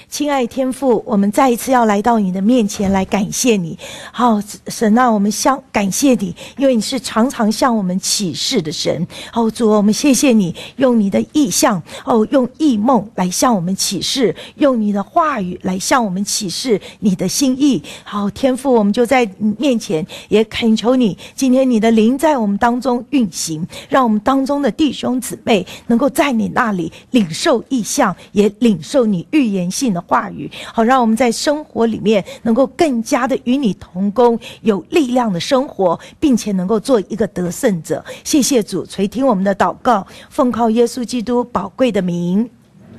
亲爱天父，我们再一次要来到你的面前来感谢你。好，神啊，我们感谢你，因为你是常常向我们启示的神。好，主，我们谢谢你用你的意象，用异梦来向我们启示，用你的话语来向我们启示你的心意。好，天父，我们就在你面前也恳求你，今天你的灵在我们当中运行，让我们当中的弟兄姊妹能够在你那里领受异象，也领受你预言性的话语。好，让我们在生活里面能够更加的与你同工，有力量的生活，并且能够做一个得胜者。谢谢主垂听我们的祷告，奉靠耶稣基督宝贵的名。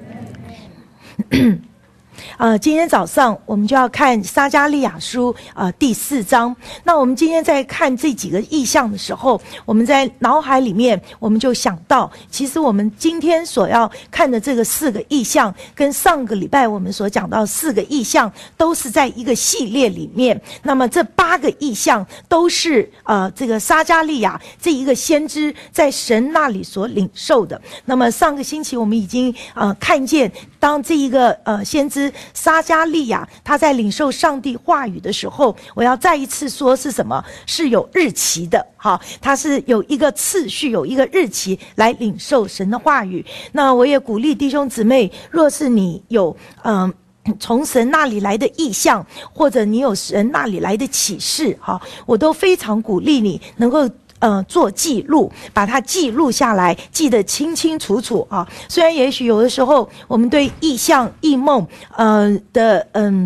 今天早上我们就要看撒迦利亚书第4章。那我们今天在看这几个意象的时候，我们在脑海里面我们就想到，其实我们今天所要看的这个4个意象，跟上个礼拜我们所讲到4个意象都是在一个系列里面。那么这8个意象都是这个撒迦利亚这一个先知在神那里所领受的。那么上个星期我们已经看见，当这一个先知撒迦利亚他在领受上帝话语的时候，我要再一次说是什么？是有日期的。好，他是有一个次序，有一个日期来领受神的话语。那我也鼓励弟兄姊妹，若是你有从神那里来的意象，或者你有神那里来的启示，我都非常鼓励你能够做记录，把它记录下来，记得清清楚楚啊。虽然也许有的时候我们对意象、异梦的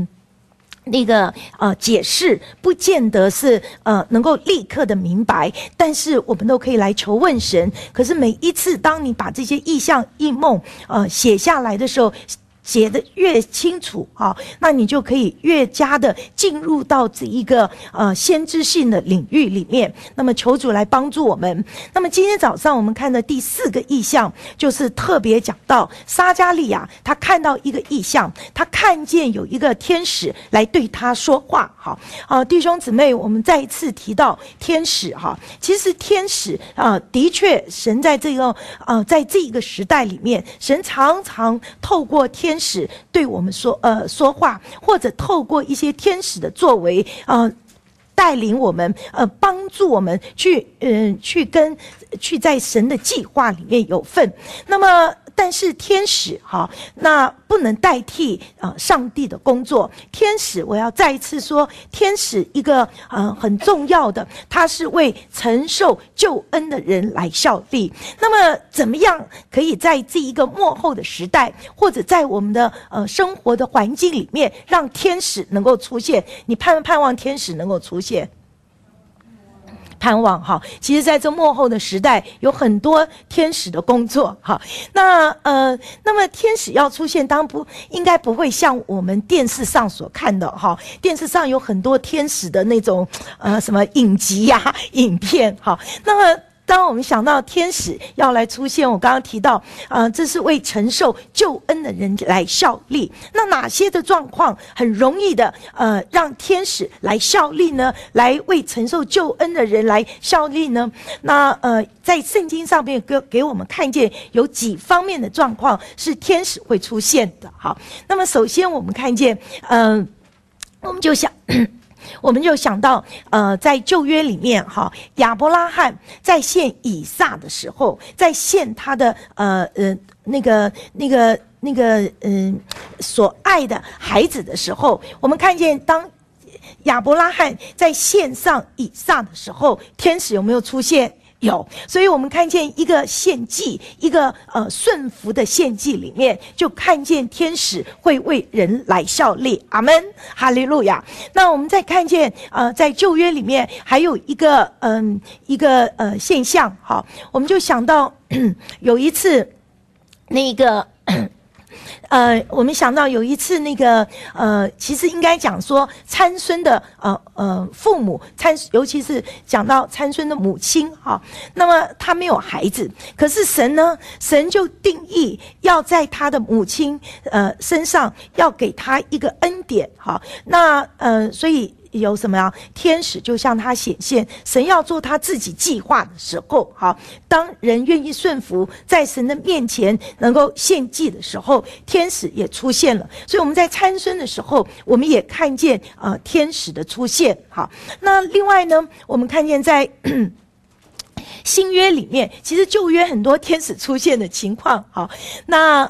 解释不见得是能够立刻的明白，但是我们都可以来求问神。可是每一次当你把这些意象、异梦写下来的时候，写得越清楚那你就可以越加的进入到这一个先知性的领域里面。那么求主来帮助我们。那么今天早上我们看的第4个意象，就是特别讲到撒迦利亚他看到一个意象，他看见有一个天使来对他说话。弟兄姊妹，我们再一次提到天使其实天使的确神在这个在这一个时代里面，神常常透过天使对我们说话，或者透过一些天使的作为带领我们帮助我们去在神的计划里面有份。那么但是天使那不能代替上帝的工作。天使，我要再一次说，天使一个很重要的，他是为承受救恩的人来效力。那么怎么样可以在这一个末后的时代，或者在我们的生活的环境里面，让天使能够出现？你盼望天使能够出现？盼望其实在这末后的时代有很多天使的工作那么天使要出现，当然应该不会像我们电视上所看的电视上有很多天使的那种什么影集影片那么当我们想到天使要来出现，我刚刚提到这是为承受救恩的人来效力。那哪些的状况很容易的让天使来效力呢？来为承受救恩的人来效力呢？那在圣经上面给我们看见有几方面的状况是天使会出现的。好，那么首先我们看见我们就想到在旧约里面亚伯拉罕在献以撒的时候，在献他的所爱的孩子的时候，我们看见当亚伯拉罕在献上以撒的时候，天使有没有出现？有。所以我们看见一个献祭，一个顺服的献祭里面，就看见天使会为人来效力。阿们，哈利路亚。那我们再看见在旧约里面还有一个现象我们就想到有一次我们想到有一次其实应该讲说参孙的父母尤其是讲到参孙的母亲那么他没有孩子，可是神就定义要在他的母亲身上要给他一个恩典那所以有什么呀？天使就向他显现，神要做他自己计划的时候，好，当人愿意顺服，在神的面前能够献祭的时候，天使也出现了。所以我们在参孙的时候，我们也看见天使的出现。好，那另外呢，我们看见在新约里面，其实旧约很多天使出现的情况。好，那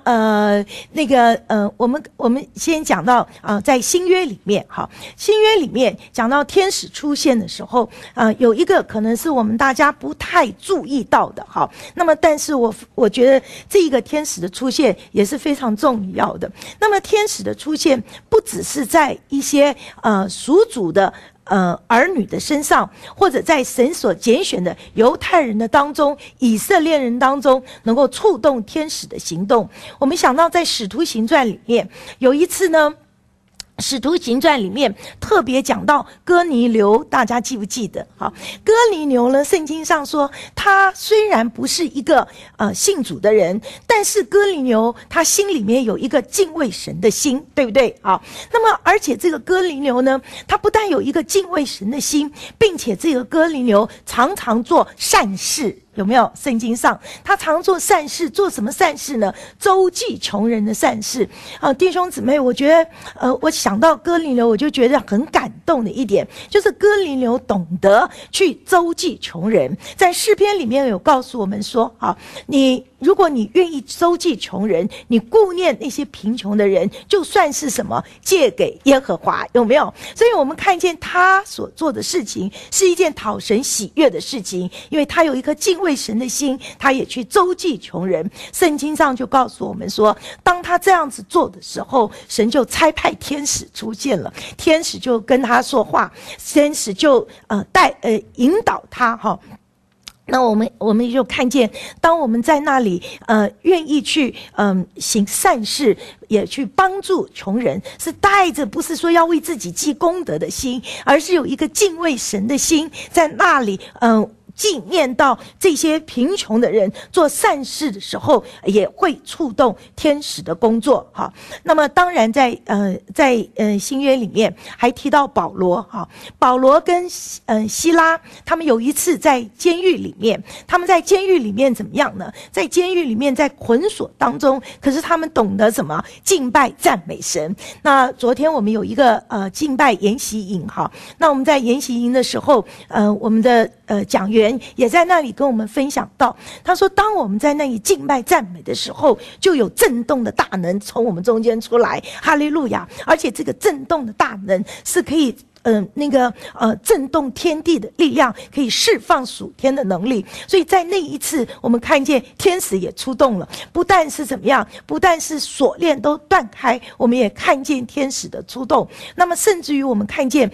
我们先讲到在新约里面，好，新约里面讲到天使出现的时候，有一个可能是我们大家不太注意到的。好，那么但是我觉得这一个天使的出现也是非常重要的。那么天使的出现不只是在一些属主的儿女的身上，或者在神所拣选的犹太人的当中、以色列人当中，能够触动天使的行动。我们想到在使徒行传里面有一次呢，使徒行传里面特别讲到哥尼流，大家记不记得？好，哥尼流呢，圣经上说他虽然不是一个信主的人，但是哥尼流他心里面有一个敬畏神的心，对不对？好，那么而且这个哥尼流呢，他不但有一个敬畏神的心，并且这个哥尼流常常做善事。有没有圣经上他常做善事？做什么善事呢？周济穷人的善事。弟兄姊妹，我觉得我想到哥尼流，我就觉得很感动的一点，就是哥尼流懂得去周济穷人。在诗篇里面有告诉我们说，如果你愿意周济穷人，你顾念那些贫穷的人，就算是什么借给耶和华，有没有？所以我们看见他所做的事情是一件讨神喜悦的事情，因为他有一颗敬畏神的心，他也去周济穷人。圣经上就告诉我们说，当他这样子做的时候，神就差派天使出现了，天使就跟他说话，天使就引导他哈。那我们就看见，当我们在那里愿意去行善事，也去帮助穷人，是带着不是说要为自己积功德的心，而是有一个敬畏神的心，在那里纪念到这些贫穷的人，做善事的时候也会触动天使的工作。好，那么当然在新约里面还提到保罗。好，保罗跟希拉他们有一次在监狱里面，他们在监狱里面怎么样呢？在监狱里面，在捆锁当中，可是他们懂得什么？敬拜赞美神。那昨天我们有一个敬拜研习营。好，那我们在研习营的时候，我们的讲员也在那里跟我们分享到，他说当我们在那里敬拜赞美的时候，就有震动的大能从我们中间出来，哈利路亚！而且这个震动的大能是可以震动天地的力量，可以释放属天的能力。所以在那一次我们看见天使也出动了，不但是怎么样，不但是锁链都断开，我们也看见天使的出动。那么甚至于我们看见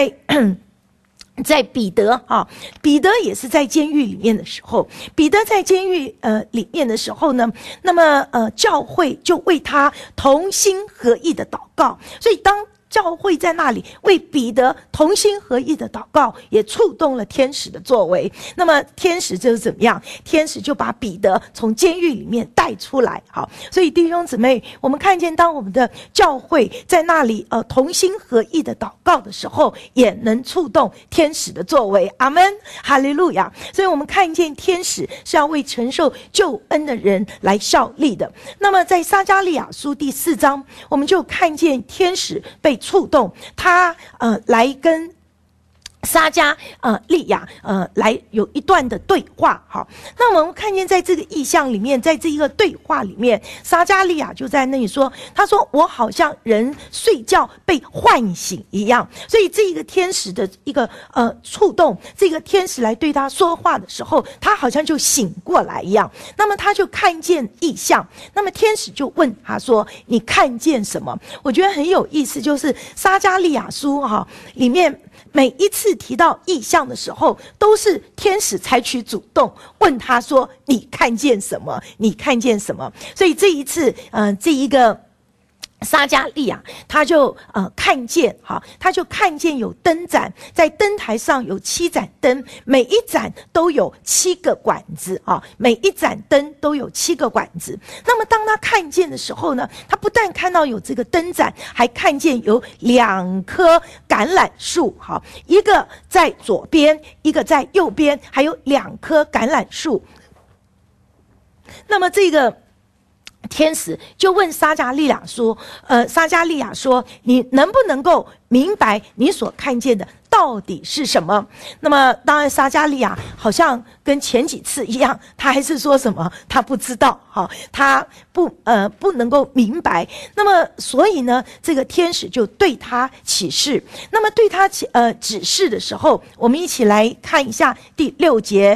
在彼得彼得也是在监狱里面的时候，彼得在监狱里面的时候呢，那么教会就为他同心合意的祷告。所以当教会在那里为彼得同心合意的祷告，也触动了天使的作为。那么天使就是怎么样？天使就把彼得从监狱里面带出来。好，所以弟兄姊妹，我们看见当我们的教会在那里同心合意的祷告的时候，也能触动天使的作为。阿们，哈利路亚！所以我们看见天使是要为承受救恩的人来效力的。那么在撒迦利亚书第4章，我们就看见天使被触动，他来跟撒迦利亚来有一段的对话。好，那我们看见在这个意象里面，在这一个对话里面，撒迦利亚就在那里说，他说我好像人睡觉被唤醒一样。所以这一个天使的一个触动，这个天使来对他说话的时候，他好像就醒过来一样。那么他就看见异象，那么天使就问他说，你看见什么？我觉得很有意思，就是撒迦利亚书里面每一次提到异象的时候，都是天使采取主动问他说，你看见什么？你看见什么？所以这一次这一个撒迦利亚他就看见有灯盏，在灯台上有7盏灯，每一盏都有7个管子每一盏灯都有7个管子。那么当他看见的时候呢，他不但看到有这个灯盏，还看见有2棵橄榄树一个在左边，一个在右边，还有2棵橄榄树。那么这个天使就问撒迦利亚说，你能不能够明白你所看见的到底是什么？那么当然撒迦利亚好像跟前几次一样，他还是说什么他不知道他不能够明白。那么所以呢，这个天使就对他启示。那么对他指示的时候，我们一起来看一下第6节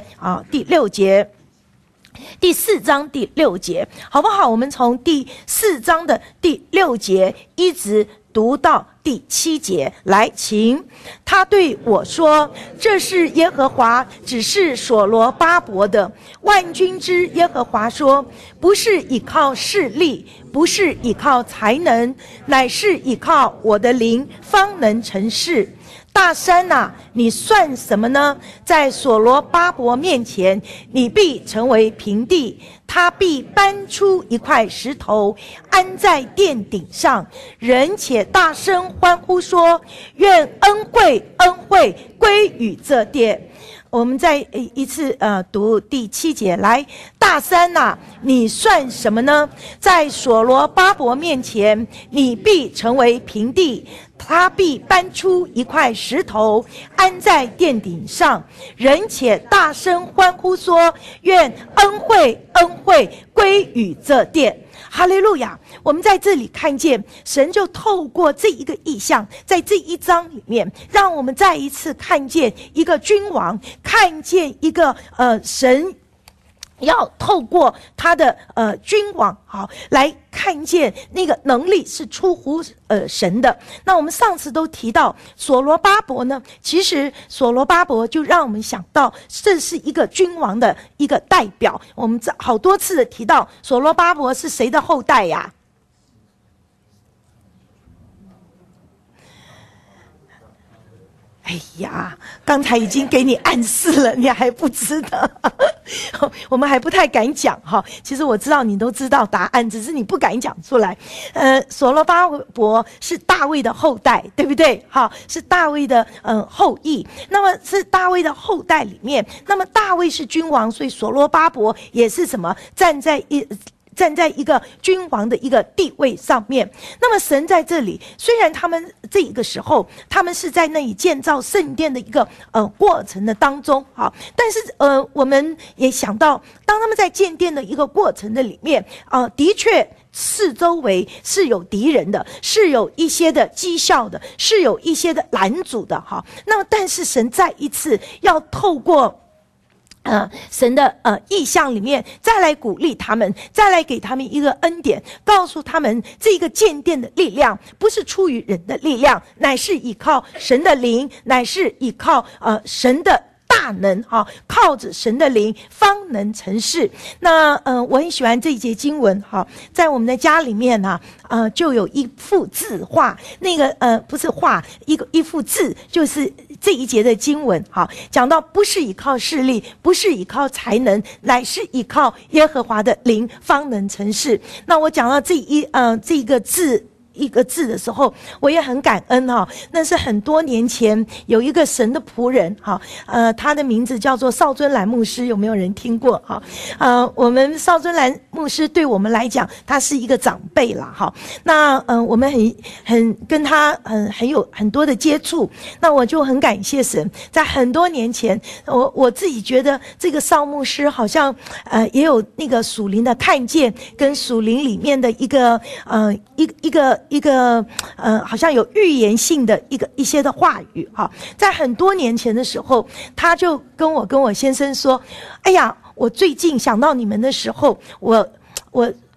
第4章第6节，好不好？我们从第4章的第6节一直读到第7节，来，请。他对我说：“这是耶和华指示所罗巴伯的。万军之耶和华说，不是倚靠势力，不是倚靠才能，乃是倚靠我的灵，方能成事。大山啊，你算什么呢？在所罗巴伯面前，你必成为平地。他必搬出一块石头，安在殿顶上。人且大声欢呼说：愿恩惠归于这殿。”我们再一次读第7节，来，大山啊，你算什么呢？在所罗巴伯面前，你必成为平地。他必搬出一块石头，安在殿顶上。人且大声欢呼说：愿恩惠归于这殿。哈利路亚！我们在这里看见神就透过这一个意象，在这一章里面，让我们再一次看见一个君王，看见一个神要透过他的君王来看见那个能力是出乎神的。那我们上次都提到所罗巴伯呢，其实所罗巴伯就让我们想到这是一个君王的一个代表。我们好多次的提到所罗巴伯是谁的后代呀？哎呀，刚才已经给你暗示了，你还不知道我们还不太敢讲其实我知道你都知道答案，只是你不敢讲出来。所罗巴伯是大卫的后代，对不对？是大卫的后裔。那么是大卫的后代里面，那么大卫是君王，所以所罗巴伯也是什么？站在一个君王的一个地位上面。那么神在这里，虽然他们这一个时候他们是在那里建造圣殿的一个过程的当中但是我们也想到，当他们在建殿的一个过程的里面的确四周围是有敌人的，是有一些的讥笑的，是有一些的拦阻的那么但是神再一次要透过神的意象里面再来鼓励他们，再来给他们一个恩典，告诉他们这个建殿的力量不是出于人的力量，乃是依靠神的灵，乃是依靠神的大能靠着神的灵方能成事。那我很喜欢这一节经文在我们的家里面就有一幅字画，那个不是画，一幅字，就是这一节的经文讲到不是依靠势力，不是依靠才能，乃是依靠耶和华的灵方能成事。那我讲到这一个字的时候，我也很感恩那是很多年前有一个神的仆人他的名字叫做邵尊兰牧师，有没有人听过我们邵尊兰牧师对我们来讲，他是一个长辈啦那我们很跟他很有很多的接触。那我就很感谢神，在很多年前，我自己觉得这个邵牧师好像也有那个属灵的看见，跟属灵里面的一个好像有预言性的一些的话语在很多年前的时候，他就跟我先生说：哎呀，我最近想到你们的时候，我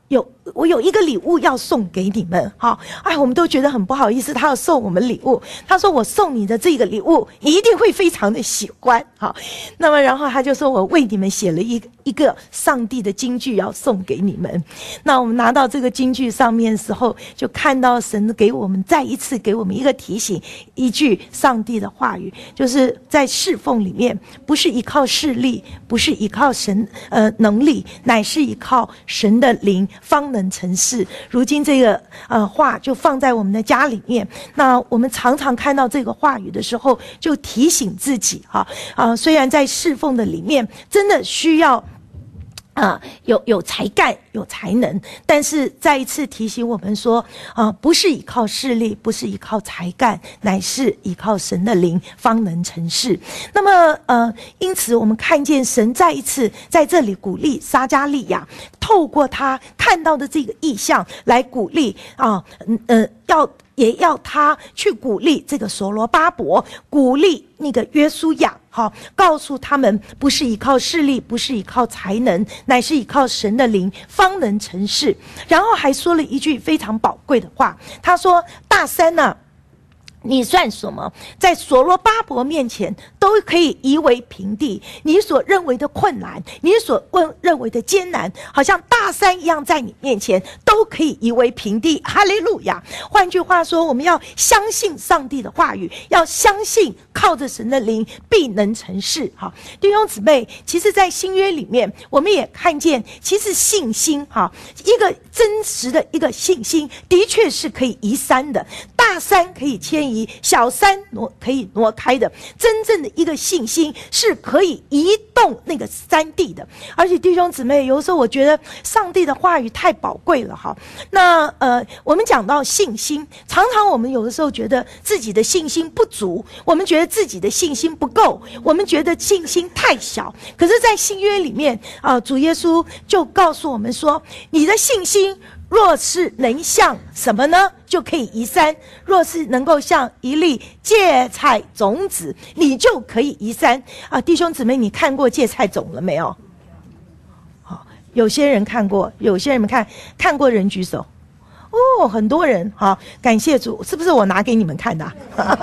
我有一个礼物要送给你们，好，我们都觉得很不好意思，他要送我们礼物。他说我送你的这个礼物，你一定会非常的喜欢，好。那么然后他就说我为你们写了一个上帝的金句要送给你们。那我们拿到这个金句上面的时候，就看到神给我们再一次给我们一个提醒，一句上帝的话语，就是在侍奉里面，不是依靠势力，不是依靠神能力，乃是依靠神的灵方能成事。如今这个话就放在我们的家里面，那我们常常看到这个话语的时候，就提醒自己虽然在侍奉的里面真的需要有才干有才能，但是再一次提醒我们说不是依靠势力，不是依靠才干，乃是依靠神的灵方能成事。那么因此我们看见神再一次在这里鼓励撒迦利亚，透过他看到的这个异象来鼓励也要他去鼓励这个所罗巴伯，鼓励那个约书亚，告诉他们不是依靠势力，不是依靠才能，乃是依靠神的灵方能成事。然后还说了一句非常宝贵的话，他说大山啊，你算什么？在所罗巴伯面前都可以夷为平地。你所认为的困难，你所认为的艰难，好像大山一样，在你面前都可以夷为平地。哈利路亚！换句话说，我们要相信上帝的话语，要相信靠着神的灵必能成事。好，弟兄姊妹，其实在新约里面，我们也看见，其实信心一个真实的一个信心，的确是可以移山的。大山可以迁移，小山可以挪开的。真正的一个信心是可以移动那个山地的。而且弟兄姊妹，有时候我觉得上帝的话语太宝贵了哈。那我们讲到信心，常常我们有的时候觉得自己的信心不足，我们觉得自己的信心不够，我们觉得信心太小。可是在新约里面主耶稣就告诉我们说，你的信心若是能像什么呢？就可以移山。若是能够像一粒芥菜种子，你就可以移山弟兄姊妹，你看过芥菜种了没有？有些人看过，有些人没看过人举手。很多人感谢主，是不是我拿给你们看的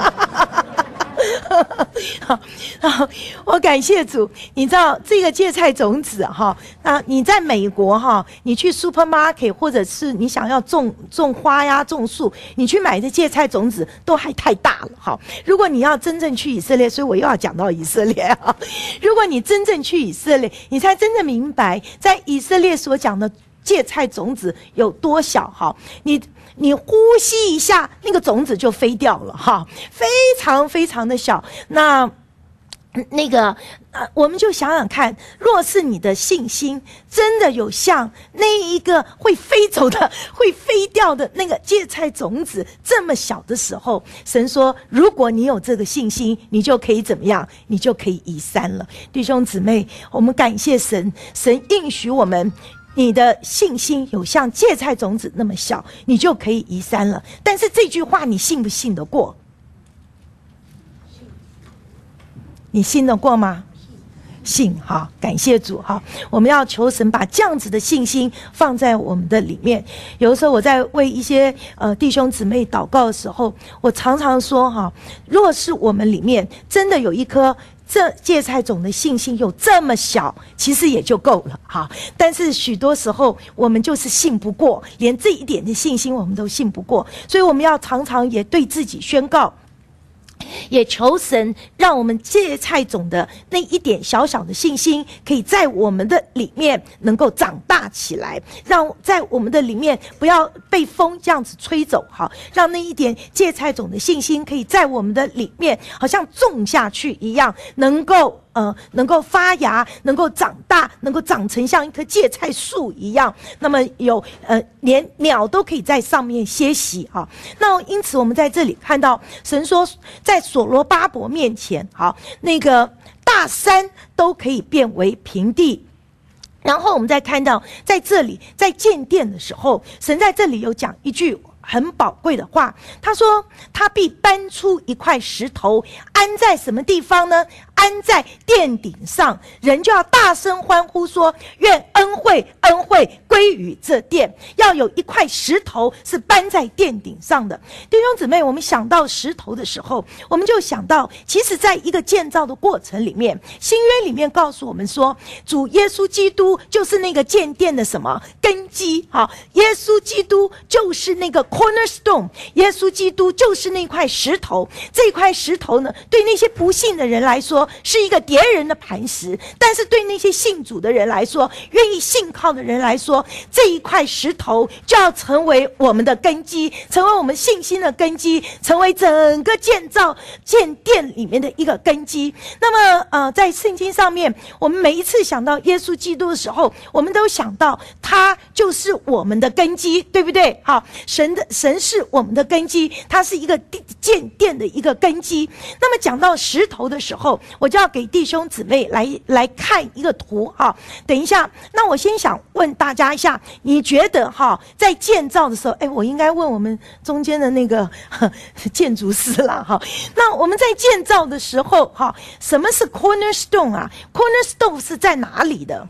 我感谢主。你知道这个芥菜种子你在美国你去 supermarket 或者是你想要种花呀种树，你去买的芥菜种子都还太大了如果你要真正去以色列，所以我又要讲到以色列如果你真正去以色列，你才真正明白在以色列所讲的芥菜种子有多小你呼吸一下，那个种子就飞掉了非常非常的小。那个我们就想想看，若是你的信心真的有像那一个会飞走的会飞掉的那个芥菜种子这么小的时候，神说如果你有这个信心，你就可以怎么样？你就可以移山了。弟兄姊妹，我们感谢神，神应许我们，你的信心有像芥菜种子那么小，你就可以移山了。但是这句话你信不信得过？你信得过吗？信感谢主我们要求神把这样子的信心放在我们的里面。有的时候我在为一些弟兄姊妹祷告的时候，我常常说若是我们里面真的有一颗这芥菜种的信心有这么小，其实也就够了但是许多时候我们就是信不过，连这一点的信心我们都信不过。所以我们要常常也对自己宣告，也求神让我们芥菜种的那一点小小的信心可以在我们的里面能够长大起来，让在我们的里面不要被风这样子吹走让那一点芥菜种的信心可以在我们的里面好像种下去一样，能够发芽，能够长大，能够长成像一棵芥菜树一样，那么连鸟都可以在上面歇息那因此我们在这里看到神说，在所罗巴伯面前那个大山都可以变为平地。然后我们再看到在这里在建殿的时候，神在这里有讲一句很宝贵的话，他说他必搬出一块石头，安在什么地方呢？安在殿顶上，人就要大声欢呼说，愿恩惠归于这殿。要有一块石头是搬在殿顶上的。弟兄姊妹，我们想到石头的时候，我们就想到其实在一个建造的过程里面，新约里面告诉我们说，主耶稣基督就是那个建殿的什么根基。好，耶稣基督就是那个 cornerstone， 耶稣基督就是那块石头。这块石头呢，对那些不信的人来说是一个跌人的磐石，但是对那些信主的人来说，愿意信靠的人来说，这一块石头就要成为我们的根基，成为我们信心的根基，成为整个建殿里面的一个根基。那么在圣经上面，我们每一次想到耶稣基督的时候，我们都想到他就是我们的根基，对不对？好，神是我们的根基，他是一个建殿的一个根基。那么讲到石头的时候，我就要给弟兄姊妹来看一个图哈。等一下，那我先想问大家一下，你觉得哈，在建造的时候，我应该问我们中间的那个建筑师啦哈。那我们在建造的时候哈，什么是 cornerstone 啊 ？cornerstone 是在哪里的？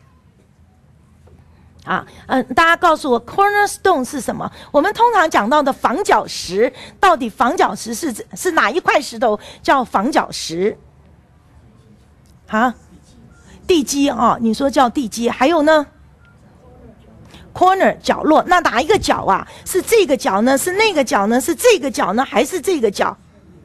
大家告诉我 cornerstone 是什么？我们通常讲到的房角石，到底房角石是哪一块石头叫房角石？地基啊，你说叫地基，还有呢 ？corner 角落，那哪一个角啊？是这个角呢？是那个角呢？是这个角呢？还是这个角？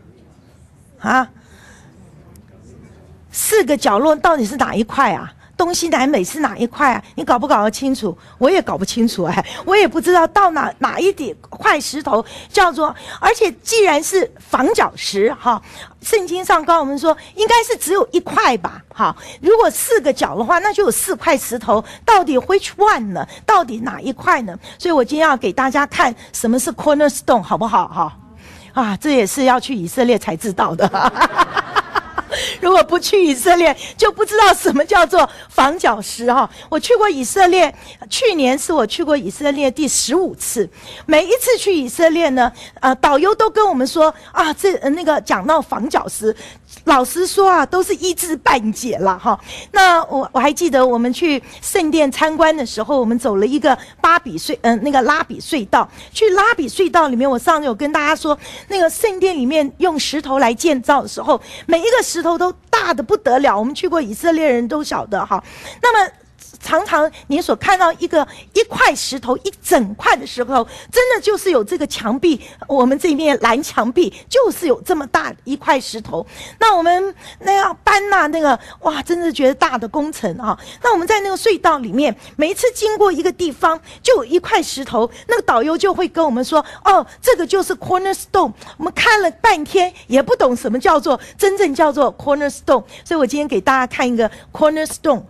四个角落到底是哪一块啊？东西南北是哪一块啊？你搞不搞得清楚？我也搞不清楚我也不知道到哪一点块石头叫做。而且既然是房角石圣经上告诉我们说应该是只有一块吧。如果四个角的话，那就有四块石头，到底 which one 呢？到底哪一块呢？所以我今天要给大家看什么是 cornerstone， 好不好？这也是要去以色列才知道的如果不去以色列，就不知道什么叫做房角石我去过以色列，去年是我去过以色列第15次。每一次去以色列呢，导游都跟我们说那个讲到房角石，老实说都是一知半解了那我还记得我们去圣殿参观的时候，我们走了一个拉比隧道。去拉比隧道里面，我上次有跟大家说，那个圣殿里面用石头来建造的时候，每一个石头都大的不得了，我们去过以色列人都晓得那么常常你所看到一块石头，一整块的石头，真的就是有这个墙壁，我们这面蓝墙壁就是有这么大一块石头。那我们那样搬那个真的觉得大的工程那我们在那个隧道里面，每一次经过一个地方，就有一块石头，那个导游就会跟我们说这个就是 cornerstone。我们看了半天也不懂什么叫做真正叫做 cornerstone， 所以我今天给大家看一个 cornerstone。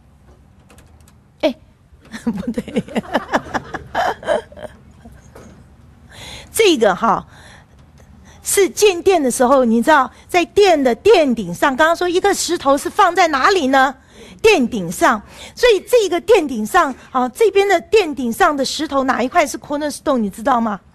不对这个是建殿的时候，你知道在殿的殿顶上，刚刚说一个石头是放在哪里呢？殿顶上。所以这个殿顶上这边的殿顶上的石头哪一块是 cornerstone 你知道吗？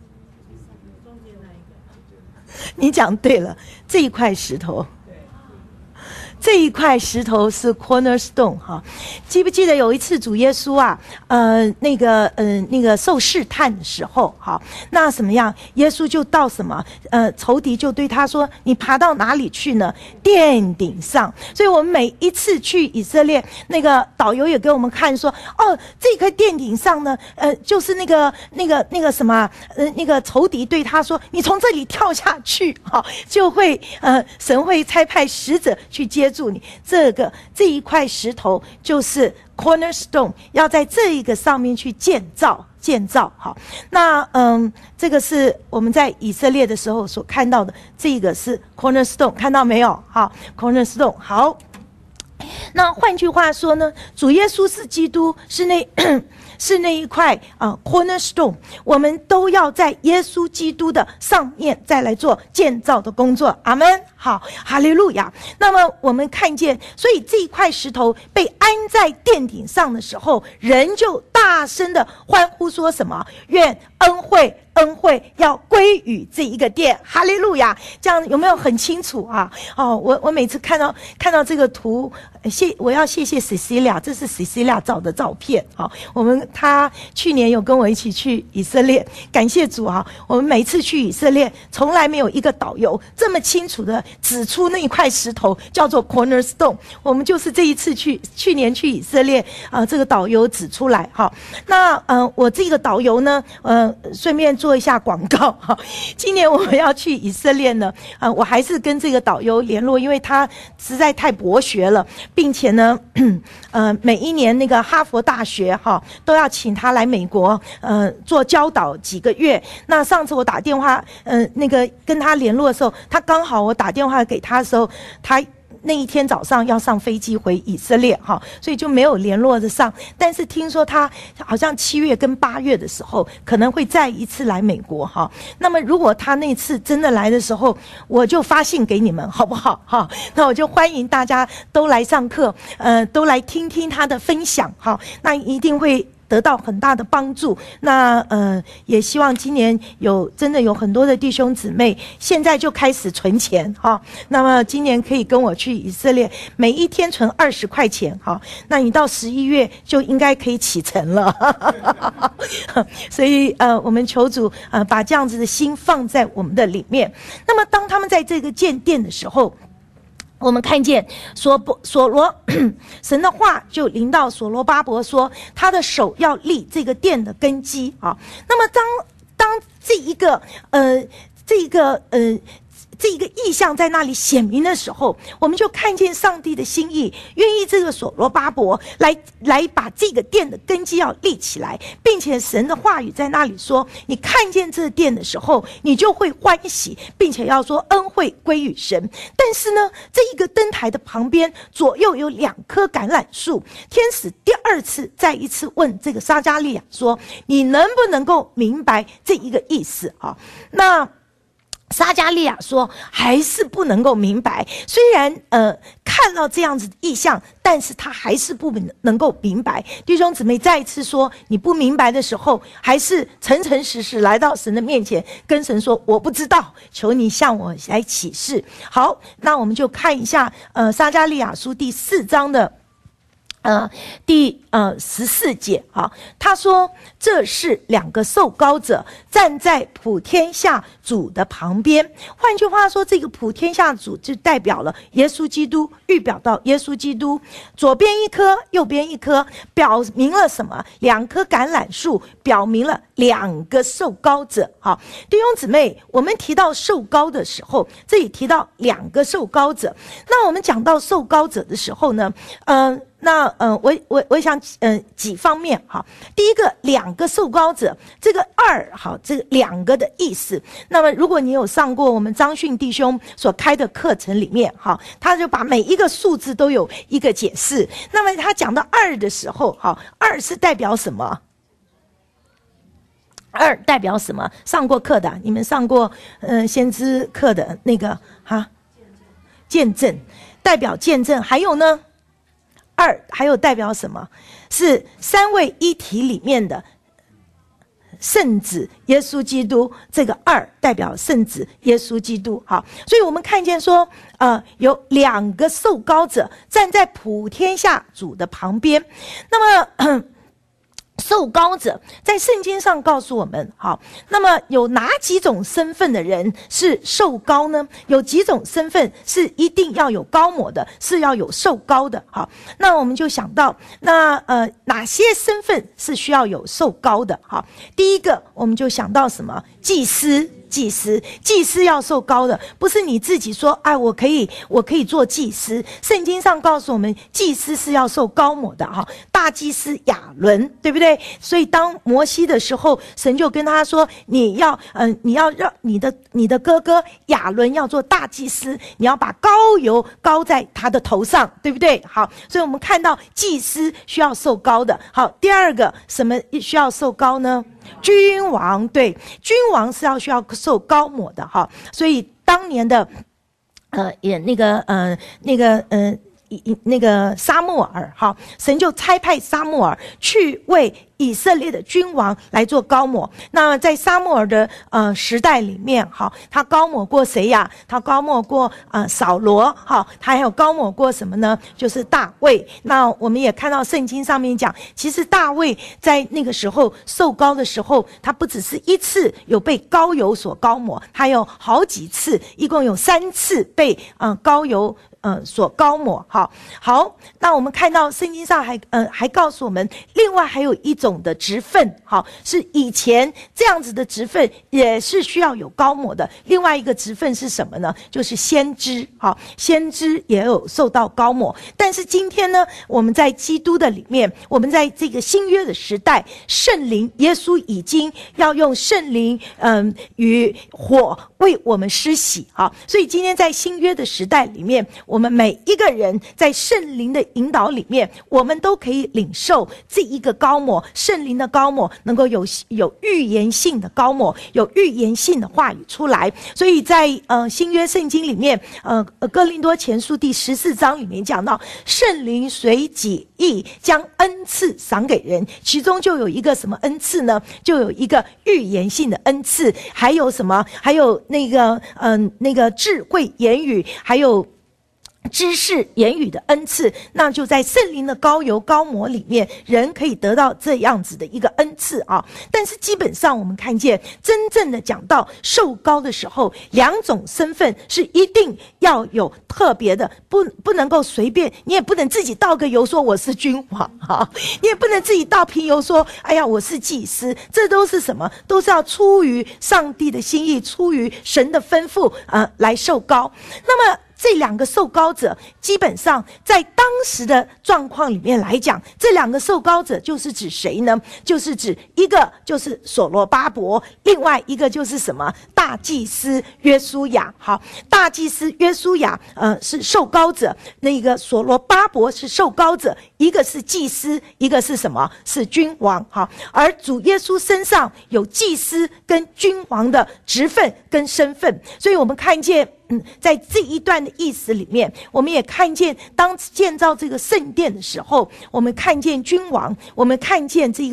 你讲对了，这一块石头，这一块石头是 cornerstone 记不记得有一次主耶稣那个受试探的时候那什么样？耶稣就到什么仇敌就对他说，你爬到哪里去呢？殿顶上。所以我们每一次去以色列，那个导游也给我们看说这个殿顶上呢就是那个什么那个仇敌对他说，你从这里跳下去就会神会差派使者去接住你。这一块石头就是 cornerstone， 要在这一个上面去建造那这个是我们在以色列的时候所看到的，这个是 cornerstone， 看到没有cornerstone。 好，那换句话说呢，主耶稣是基督，是那一块cornerstone， 我们都要在耶稣基督的上面再来做建造的工作。阿们。好，哈利路亚。那么我们看见，所以这一块石头被安在殿顶上的时候，人就大声的欢呼说什么？愿恩惠恩惠要归于这一个殿。哈利路亚！这样有没有很清楚啊？我每次看到这个图，我要谢谢 Cecilia， 这是 Cecilia 照的照片。他去年有跟我一起去以色列，感谢主啊！我们每次去以色列，从来没有一个导游这么清楚的指出那一块石头叫做 Cornerstone。我们就是这一次去年去以色列这个导游指出来。那我这个导游呢，顺便做一下广告。今年我们要去以色列呢，我还是跟这个导游联络，因为他实在太博学了，并且呢，每一年那个哈佛大学都要请他来美国做教导几个月。那上次我打电话那个跟他联络的时候，他刚好我打电话给他的时候，他那一天早上要上飞机回以色列所以就没有联络得上。但是听说他好像7月跟8月的时候可能会再一次来美国那么如果他那次真的来的时候，我就发信给你们好不好那我就欢迎大家都来上课，都来听听他的分享那一定会得到很大的帮助。那也希望今年真的有很多的弟兄姊妹现在就开始存钱那么今年可以跟我去以色列，每一天存20块钱那你到11月就应该可以启程了所以我们求主把这样子的心放在我们的里面。那么当他们在这个建殿的时候，我们看见神的话就临到所罗巴伯说，他的手要立这个殿的根基那么当这一个意象在那里显明的时候，我们就看见上帝的心意，愿意这个所罗巴伯来把这个殿的根基要立起来，并且神的话语在那里说，你看见这殿的时候，你就会欢喜，并且要说恩惠归于神。但是呢，这一个灯台的旁边左右有2棵橄榄树。天使第2次再一次问这个撒迦利亚说，你能不能够明白这一个意思那撒迦利亚说还是不能够明白，虽然看到这样子的意象，但是他还是不能够明白。弟兄姊妹再一次说，你不明白的时候，还是诚诚实实来到神的面前，跟神说我不知道，求你向我来启示。好，那我们就看一下撒迦利亚书第4章的第14节他说这是2个受膏者站在普天下主的旁边。换句话说，这个普天下主就代表了耶稣基督，预表到耶稣基督。左边1棵，右边1棵，表明了什么？2棵橄榄树表明了2个受膏者弟兄姊妹，我们提到受膏的时候，这里提到2个受膏者。那我们讲到受膏者的时候呢我想几方面第一个2个受膏者，这个2这个2个的意思。那么如果你有上过我们张训弟兄所开的课程里面他就把每一个数字都有一个解释。那么他讲到2的时候2是代表什么？2代表什么？上过课的，你们上过先知课的那个见证，代表见证。还有呢2还有代表什么？是3位一体里面的圣子耶稣基督。这个2代表圣子耶稣基督。所以我们看见说有2个受膏者站在普天下主的旁边。那么受膏者在圣经上告诉我们那么有哪几种身份的人是受膏呢？有几种身份是一定要有膏抹的，是要有受膏的那我们就想到哪些身份是需要有受膏的第一个我们就想到什么？祭司要受膏的，不是你自己说我可以做祭司。圣经上告诉我们，祭司是要受膏抹的大祭司亚伦，对不对？所以当摩西的时候，神就跟他说，你要让你的哥哥亚伦要做大祭司，你要把膏油膏在他的头上，对不对？所以我们看到祭司需要受膏的。第二个什么需要受膏呢？君王，对，君王是需要受膏抹的所以当年的那个撒母耳神就差派撒母耳去为以色列的君王来做膏抹。那在撒母耳的时代里面，好，他膏抹过谁呀？他膏抹过扫罗，好，他还有膏抹过什么呢？就是大卫。那我们也看到圣经上面讲，其实大卫在那个时候受膏的时候，他不只是一次有被膏油所膏抹，他有好几次，一共有3次被膏油所膏抹。好，那我们看到圣经上还告诉我们，另外还有一种的职分，好，是以前这样子的职分也是需要有膏抹的。另外一个职分是什么呢？就是先知，好，先知也有受到膏抹。但是今天呢，我们在基督的里面，我们在这个新约的时代，圣灵耶稣已经要用圣灵与火为我们施洗，好，所以今天在新约的时代里面，我们每一个人在圣灵的引导里面，我们都可以领受这一个膏抹，圣灵的膏抹能够有预言性的膏抹，有预言性的话语出来。所以在新约圣经里面，哥林多前书第14章里面讲到，圣灵随己意将恩赐赏给人，其中就有一个什么恩赐呢？就有一个预言性的恩赐，还有什么？还有那个智慧言语，还有知识言语的恩赐。那就在圣灵的膏油膏抹里面，人可以得到这样子的一个恩赐啊。但是基本上我们看见，真正的讲到受膏的时候，2种身份是一定要有特别的，不能够随便，你也不能自己倒个油说我是君王啊，你也不能自己倒瓶油说哎呀我是祭司，这都是什么？都是要出于上帝的心意，出于神的吩咐来受膏。那么这2个受膏者，基本上在当时的状况里面来讲，这2个受膏者就是指谁呢？就是指一个就是所罗巴伯，另外一个就是什么？大祭司约书亚。好，大祭司约书亚是受膏者，那个所罗巴伯是受膏者，一个是祭司，一个是什么？是君王。好，而主耶稣身上有祭司跟君王的职分跟身份，所以我们看见在这一段的意思里面，我们也看见当建造这个圣殿的时候，我们看见君王，我们看见这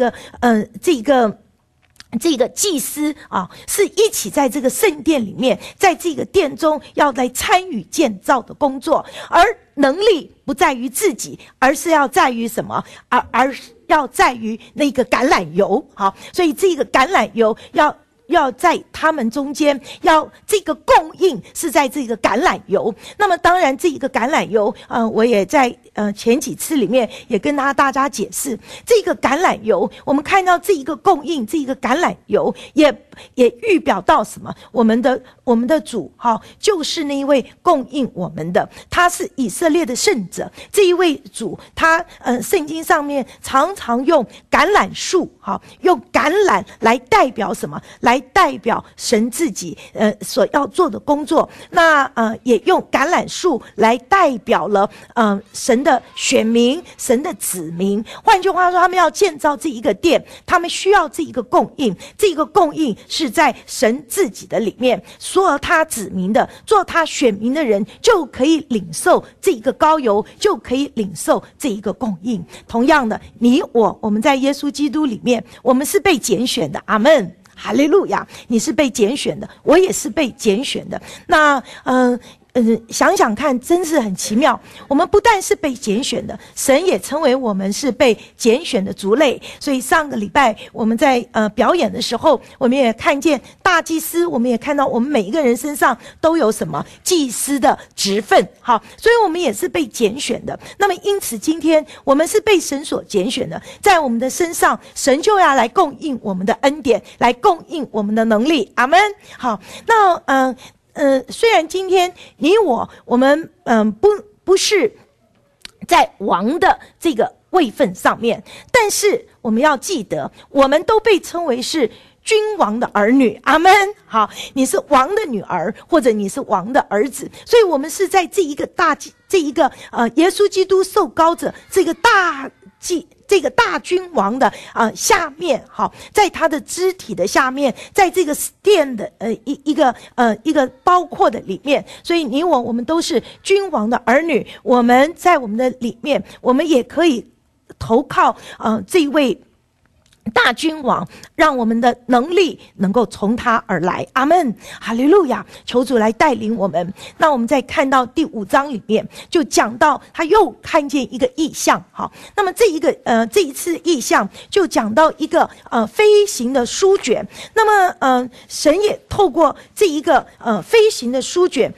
个祭司啊，是一起在这个圣殿里面，在这个殿中要来参与建造的工作，而能力不在于自己，而是要在于什么？而要在于那个橄榄油。好，所以这个橄榄油要在他们中间，要这个供应是在这个橄榄油。那么当然这个橄榄油我也在前几次里面也跟大家解释，这个橄榄油我们看到这一个供应，这一个橄榄油也预表到什么？我们的主就是那一位供应我们的，他是以色列的圣者。这一位主他圣经上面常常用橄榄树，用橄榄来代表什么？来代表神自己所要做的工作。那也用橄榄树来代表了神的选民，神的子民。换句话说，他们要建造这一个殿，他们需要这一个供应，这个供应是在神自己的里面，所有他子民的，做他选民的人就可以领受这一个膏油，就可以领受这一个供应。同样的，你我们在耶稣基督里面，我们是被拣选的。阿们，哈利路亚！你是被拣选的，我也是被拣选的。那想想看，真是很奇妙。我们不但是被拣选的，神也称为我们是被拣选的族类。所以上个礼拜我们在表演的时候，我们也看见大祭司，我们也看到我们每一个人身上都有什么祭司的职分。好，所以我们也是被拣选的。那么因此今天我们是被神所拣选的，在我们的身上，神就要来供应我们的恩典，来供应我们的能力。阿们。好，那虽然今天我们不是在王的这个位分上面，但是我们要记得，我们都被称为是君王的儿女。阿们。好，你是王的女儿，或者你是王的儿子，所以我们是在这一个耶稣基督受膏者这个大君王的下面，好，在他的肢体的下面，在这个殿的一个包括的里面，所以你我们都是君王的儿女。我们在我们的里面，我们也可以投靠大君王，让我们的能力能够从他而来。阿们，哈利路亚！求主来带领我们。那我们再看到第5章里面，就讲到他又看见一个异象。好，那么这一次异象就讲到一个飞行的书卷。那么神也透过这一个飞行的书卷，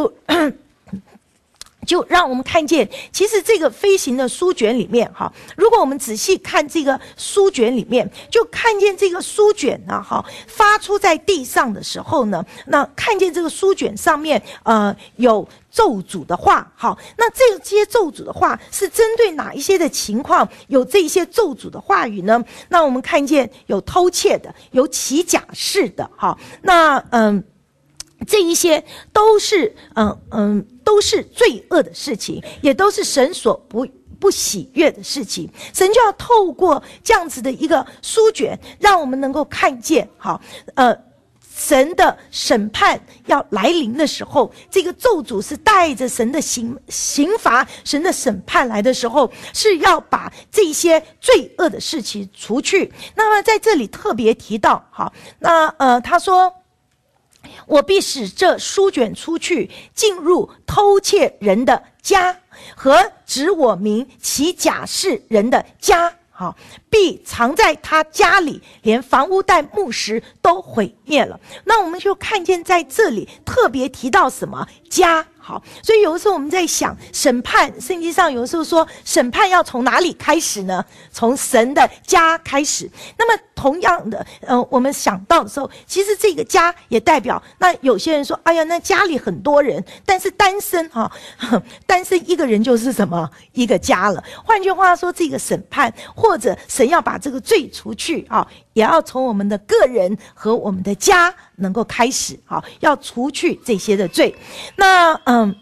就让我们看见，其实这个飞行的书卷里面，哈，如果我们仔细看这个书卷里面，就看见这个书卷啊，哈，发出在地上的时候呢，那看见这个书卷上面，有咒诅的话，好，那这些咒诅的话是针对哪一些的情况有这些咒诅的话语呢？那我们看见有偷窃的，有起假誓的，好，那这一些都是都是罪恶的事情，也都是神所不喜悦的事情。神就要透过这样子的一个书卷，让我们能够看见，好，神的审判要来临的时候，这个咒诅是带着神的刑罚、神的审判来的时候，是要把这些罪恶的事情除去。那么在这里特别提到，好，那他说，我必使这书卷出去，进入偷窃人的家和指我名起假誓人的家，好，必藏在他家里，连房屋带木石都毁灭了。那我们就看见在这里特别提到什么？家。好，所以有的时候我们在想审判，圣经上有的时候说审判要从哪里开始呢？从神的家开始。那么同样的，我们想到的时候，其实这个家也代表，那有些人说，哎呀，那家里很多人，但是单身哈，单身一个人就是什么一个家了。换句话说，这个审判或者神要把这个罪除去啊，也要从我们的个人和我们的家能够开始，好，要除去这些的罪。那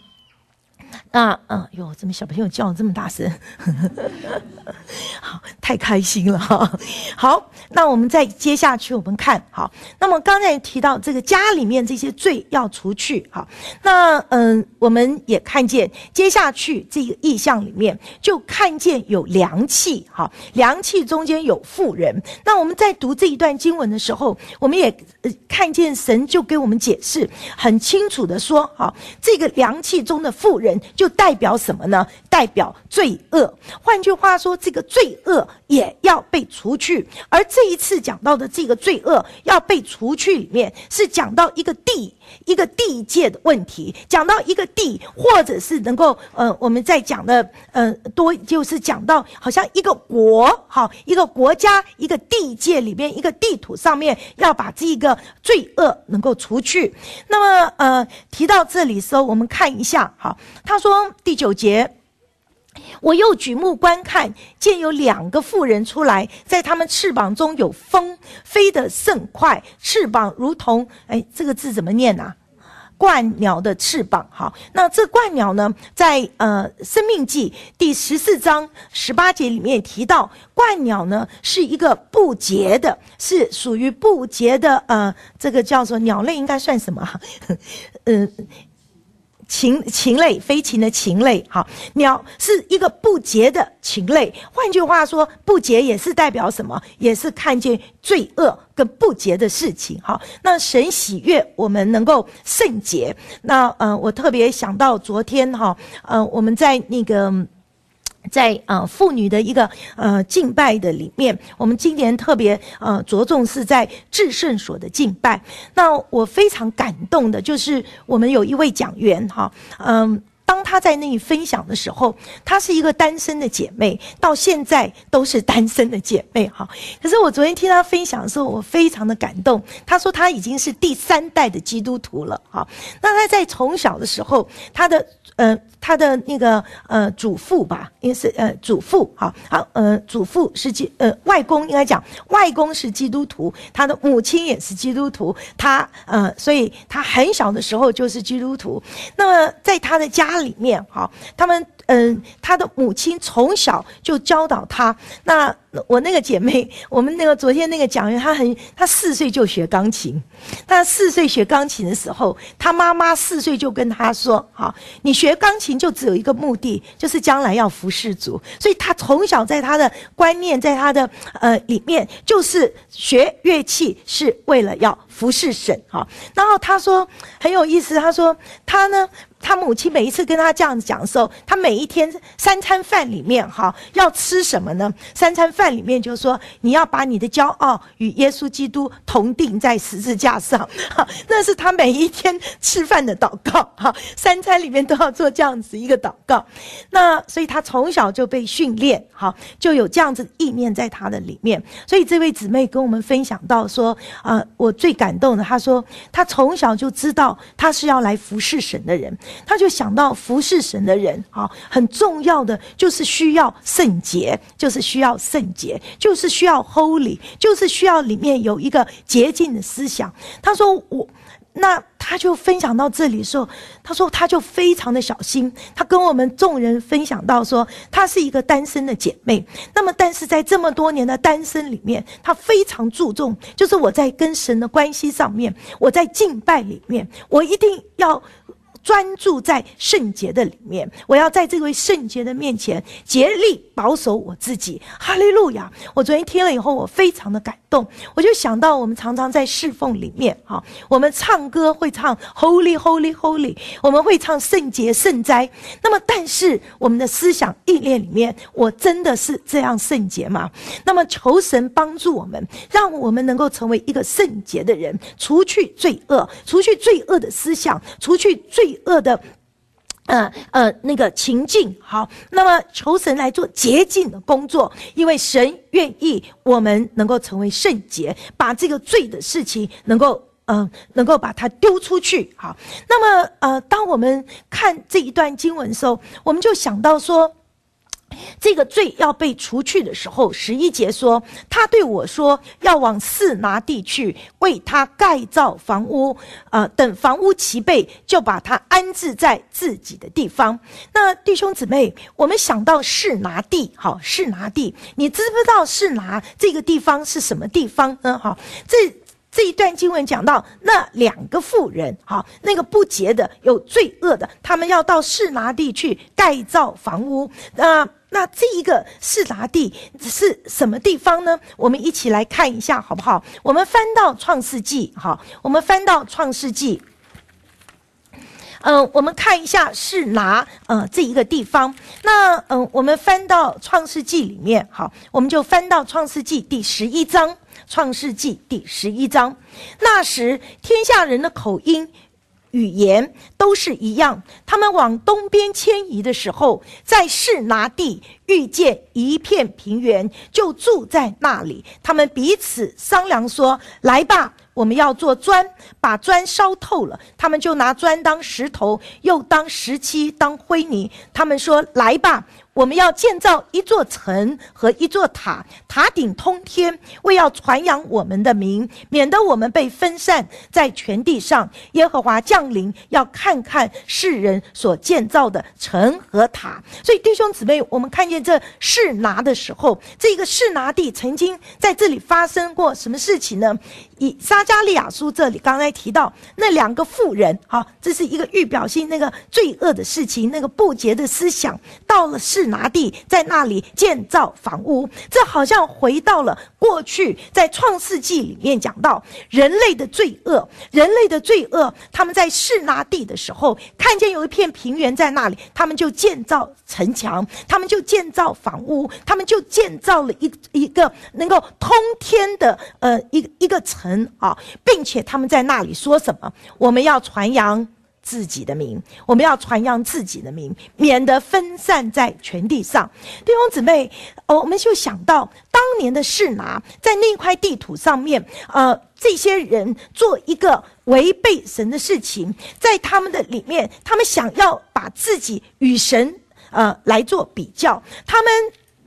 哟，怎么小朋友叫得这么大声？好，太开心了哈。好，那我们再接下去，我们看好。那么刚才提到这个家里面这些罪要除去，好，那我们也看见接下去这个意象里面就看见有凉气，好，凉气中间有妇人。那我们在读这一段经文的时候，我们也看见神就给我们解释很清楚的说，好，这个凉气中的妇人就代表什么呢？代表罪恶。换句话说，这个罪恶也要被除去。而这一次讲到的这个罪恶要被除去里面，是讲到一个地界的问题，讲到一个地，或者是能够我们在讲的多就是讲到好像一个国，好，一个国家，一个地界里面，一个地图上面要把这个罪恶能够除去。那么提到这里的时候，我们看一下，好，他说第9节，我又举目观看，见有2个妇人出来，在他们翅膀中有风，飞得甚快，翅膀如同，这个字怎么念啊？鹳鸟的翅膀。好，那这鹳鸟呢，在生命记第14章18节里面提到，鹳鸟呢是一个不洁的，是属于不洁的，这个叫做鸟类，应该算什么？禽类，飞禽的禽类。好，鸟是一个不洁的禽类。换句话说，不洁也是代表什么？也是看见罪恶跟不洁的事情。好，那神喜悦我们能够圣洁。那我特别想到昨天哈，我们在那个。在妇女的一个敬拜的里面，我们今年特别着重是在至圣所的敬拜。那我非常感动的就是我们有一位讲员哈，当他在那里分享的时候，她是一个单身的姐妹，到现在都是单身的姐妹哈。可是我昨天听她分享的时候，我非常的感动。她说她已经是第3代的基督徒了哈。那她在从小的时候，她的那个祖父吧，因为是祖父哈，祖父是外公，应该讲外公是基督徒，他的母亲也是基督徒，所以他很小的时候就是基督徒。那么在他的家里面，哈，他的母亲从小就教导他。那我那个姐妹，我们那个昨天那个讲员，她4岁就学钢琴。她4岁学钢琴的时候，她妈妈4岁就跟她说：“好，你学钢琴就只有一个目的，就是将来要服侍主。”所以她从小在她的观念，在她的里面，就是学乐器是为了要服侍神。好，然后她说很有意思，她说她母亲每一次跟她这样子讲的时候，她每一天3餐饭里面要吃什么呢？3餐饭里面就说你要把你的骄傲与耶稣基督同钉在十字架上，那是她每一天吃饭的祷告。3餐里面都要做这样子一个祷告。那所以她从小就被训练，就有这样子的意念在她的里面。所以这位姊妹跟我们分享到说，我最感动的，她说她从小就知道她是要来服侍神的人。他就想到服侍神的人很重要的就是需要圣洁，就是需要圣洁，就是需要 holy， 就是需要里面有一个洁净的思想。他说那他就分享到这里的时候，他说他就非常的小心。他跟我们众人分享到说，他是一个单身的姐妹。那么但是在这么多年的单身里面，他非常注重，就是我在跟神的关系上面，我在敬拜里面，我一定要专注在圣洁的里面，我要在这位圣洁的面前竭力保守我自己。哈利路亚！我昨天听了以后，我非常的感动。我就想到我们常常在侍奉里面我们唱歌会唱 Holy Holy Holy， 我们会唱圣洁圣哉。那么但是我们的思想意念里面，我真的是这样圣洁吗？那么求神帮助我们，让我们能够成为一个圣洁的人，除去罪恶，除去罪恶的思想，除去罪恶的那个情境。好，那么求神来做洁净的工作，因为神愿意我们能够成为圣洁，把这个罪的事情能够把它丢出去。好，那么当我们看这一段经文的时候，我们就想到说，这个罪要被除去的时候，11节说，他对我说，要往示拿地去，为他盖造房屋，等房屋齐备，就把他安置在自己的地方。那弟兄姊妹，我们想到示拿地，示拿地，你知不知道示拿这个地方是什么地方呢？这一段经文讲到那2个妇人，那个不洁的有罪恶的，他们要到示拿地去盖造房屋。那这一个示拿地是什么地方呢？我们一起来看一下好不好？我们翻到创世纪，我们翻到创世纪，我们看一下示拿这一个地方。那我们翻到创世纪里面，我们就翻到创世纪第11章。创世纪第11章，那时天下人的口音语言都是一样，他们往东边迁移的时候，在示拿地遇见一片平原，就住在那里。他们彼此商量说，来吧，我们要做砖，把砖烧透了。他们就拿砖当石头，又当石漆，当灰泥。他们说，来吧，我们要建造一座城和一座塔，塔顶通天，为要传扬我们的名，免得我们被分散在全地上。耶和华降临，要看看世人所建造的城和塔。所以弟兄姊妹，我们看见这示拿的时候，这个示拿地曾经在这里发生过什么事情呢？以撒迦利亚书这里刚才提到那2个妇人，这是一个预表性那个罪恶的事情，那个不洁的思想，到了示拿地，在那里建造房屋。这好像回到了过去在创世纪里面讲到人类的罪恶，他们在示拿地的时候看见有一片平原在那里，他们就建造城墙，他们就建造房屋，他们就建造了一个能够通天的一个城并且他们在那里说什么？我们要传扬自己的名，我们要传扬自己的名，免得分散在全地上。弟兄姊妹，我们就想到当年的示拿，在那块地图上面，这些人做一个违背神的事情，在他们的里面，他们想要把自己与神来做比较，他们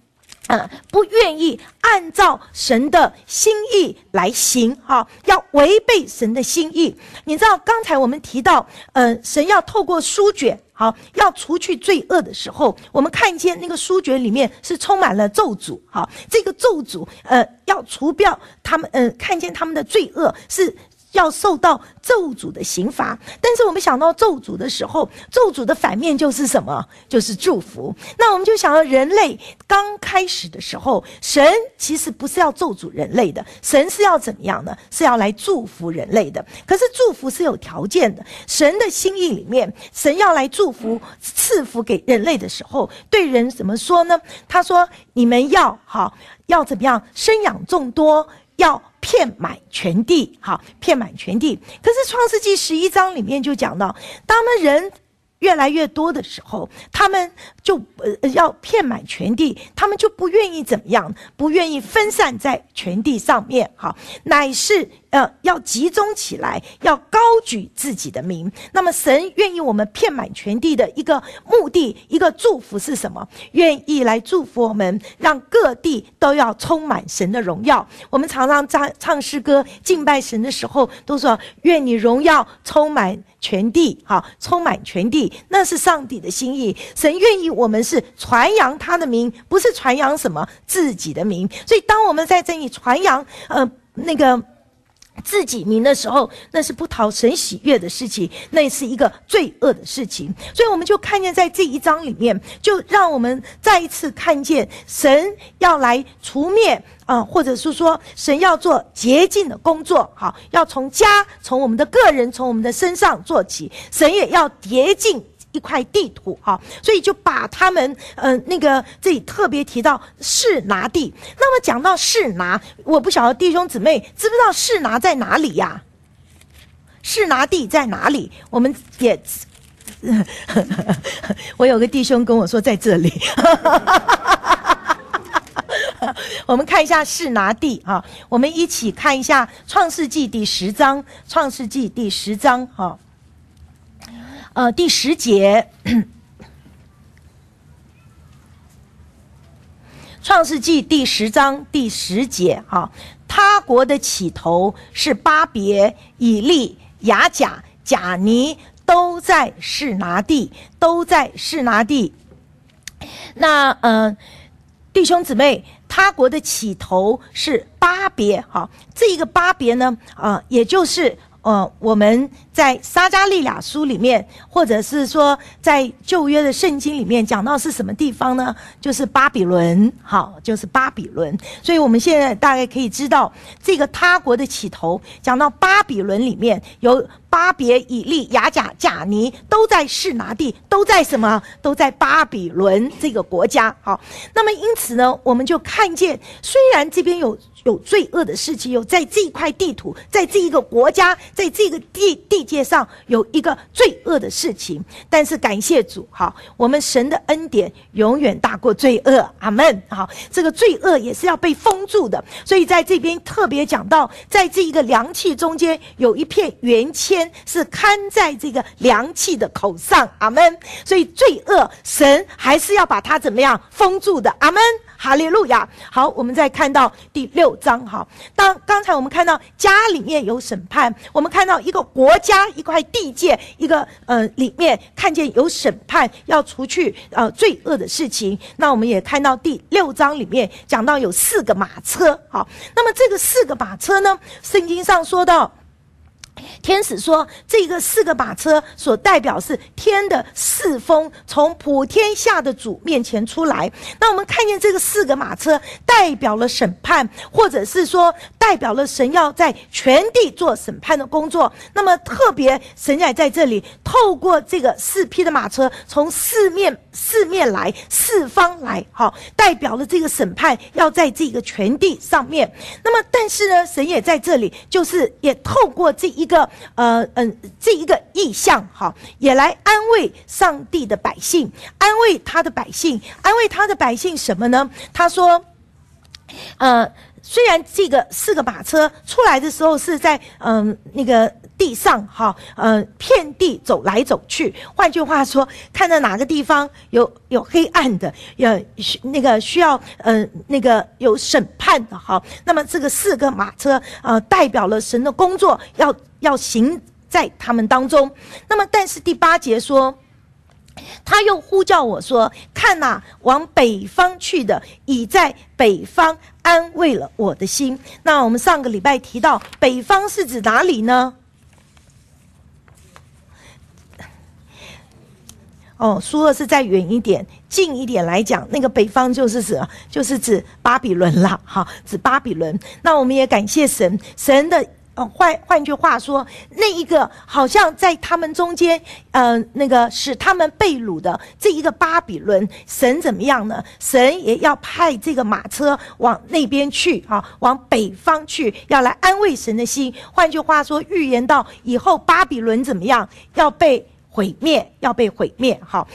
不愿意按照神的心意来行，要违背神的心意。你知道刚才我们提到神要透过书卷要除去罪恶的时候，我们看见那个书卷里面是充满了咒诅，这个咒诅要除掉他们看见他们的罪恶是要受到咒诅的刑罚。但是我们想到咒诅的时候，咒诅的反面就是什么？就是祝福。那我们就想到人类刚开始的时候，神其实不是要咒诅人类的，神是要怎么样呢？是要来祝福人类的。可是祝福是有条件的，神的心意里面，神要来祝福赐福给人类的时候，对人怎么说呢？他说你们要怎么样生养众多，要遍满全地，遍满全地。可是创世纪11章里面就讲到，当们人越来越多的时候，他们就要遍满全地，他们就不愿意怎么样，不愿意分散在全地上面，乃是要集中起来，要高举自己的名。那么神愿意我们遍满全地的一个目的，一个祝福是什么？愿意来祝福我们，让各地都要充满神的荣耀。我们常常唱诗歌敬拜神的时候都说，愿你荣耀充满全地，充满全地，那是上帝的心意。神愿意我们是传扬他的名，不是传扬什么自己的名。所以当我们在这里传扬那个自己名的时候，那是不讨神喜悦的事情，那是一个罪恶的事情。所以我们就看见在这一章里面，就让我们再一次看见神要来除灭或者是说神要做洁净的工作，要从从我们的个人，从我们的身上做起，神也要洁净一块地土，所以就把他们这里特别提到示拿地。那么讲到示拿，我不晓得弟兄姊妹知不知道示拿在哪里呀？示拿地在哪里？我们也我有个弟兄跟我说在这里我们看一下示拿地，我们一起看一下创世纪第10章，创世纪第10章第10节，创世纪第10章第10节，他国的起头是巴别、以利、雅甲、甲尼，都在示拿地，都在示拿地。那弟兄姊妹，他国的起头是巴别，这一个巴别呢，也就是我们在撒迦利亚书里面，或者是说在旧约的圣经里面讲到是什么地方呢？就是巴比伦，就是巴比伦。所以我们现在大概可以知道，这个他国的起头讲到巴比伦里面有巴别、以利、雅甲、甲尼，都在示拿地，都在什么？都在巴比伦这个国家。那么因此呢，我们就看见，虽然这边有罪恶的事情，有在这一块地图，在这一个国家，在这个地界上有一个罪恶的事情，但是感谢主，我们神的恩典永远大过罪恶，阿们。这个罪恶也是要被封住的，所以在这边特别讲到，在这一个凉气中间有一片圆签是看在这个凉气的口上，阿们。所以罪恶神还是要把它怎么样封住的，阿们。哈利路亚。好，我们再看到第6章。刚才我们看到家里面有审判，我们看到一个国家，一块地界，一个里面看见有审判，要除去罪恶的事情。那我们也看到第6章里面讲到有4个马车。好，那么这个4个马车呢，圣经上说到，天使说这个4个马车所代表是天的4风从普天下的主面前出来。那我们看见这个4个马车代表了审判，或者是说代表了神要在全地做审判的工作。那么特别神也在这里透过这个4匹的马车从四面来4方来，代表了这个审判要在这个全地上面。那么但是呢，神也在这里就是也透过这一个意象，也来安慰上帝的百姓，安慰他的百姓什么呢？他说虽然这个4个马车出来的时候是在地上遍地走来走去。换句话说，看到哪个地方有黑暗的，那个需要那个有审判的那么这个4个马车代表了神的工作要行在他们当中。那么但是第8节说，他又呼叫我说，看哪，往北方去的已在北方安慰了我的心。那我们上个礼拜提到北方是指哪里呢？苏俄是再远一点，近一点来讲，那个北方就是指巴比伦啦，指巴比伦。那我们也感谢神的换句话说，那一个好像在他们中间那个使他们被掳的这一个巴比伦，神怎么样呢？神也要派这个马车往那边去往北方去，要来安慰神的心。换句话说，预言到以后巴比伦怎么样，要被毁灭。好，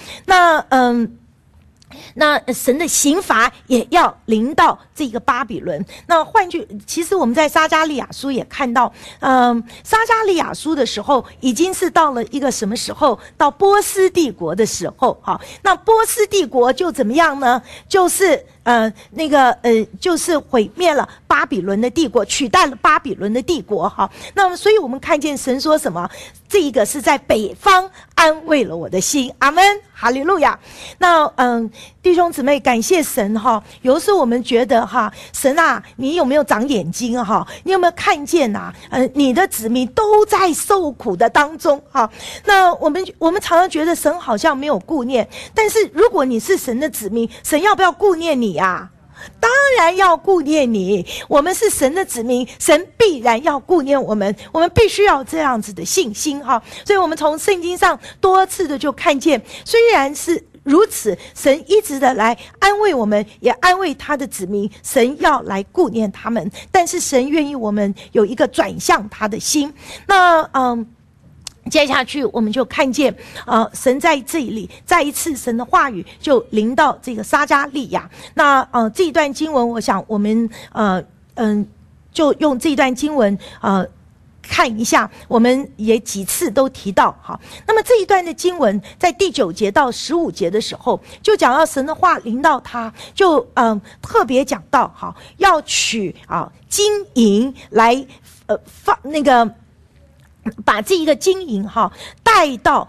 那神的刑罚也要临到这个巴比伦。那其实我们在撒迦利亚书也看到，撒迦利亚书的时候已经是到了一个什么时候？到波斯帝国的时候。那波斯帝国就怎么样呢？就是就是毁灭了巴比伦的帝国，取代了巴比伦的帝国。那么所以我们看见神说什么？这一个是在北方安慰了我的心。阿们，哈利路亚。那弟兄姊妹，感谢神有时候我们觉得神啊，你有没有长眼睛你有没有看见你的子民都在受苦的当中那我们常常觉得神好像没有顾念，但是如果你是神的子民，神要不要顾念你啊？当然要顾念你，我们是神的子民，神必然要顾念我们，我们必须要这样子的信心所以我们从圣经上多次的就看见，虽然是如此，神一直的来安慰我们，也安慰他的子民，神要来顾念他们，但是神愿意我们有一个转向他的心。那接下去我们就看见神在这里再一次神的话语就临到这个撒迦利亚。那这一段经文，我想我们就用这一段经文看一下，我们也几次都提到那么这一段的经文在第9节到15节的时候，就讲到神的话临到他，就特别讲到要取金银来放那个。把这一个金银带到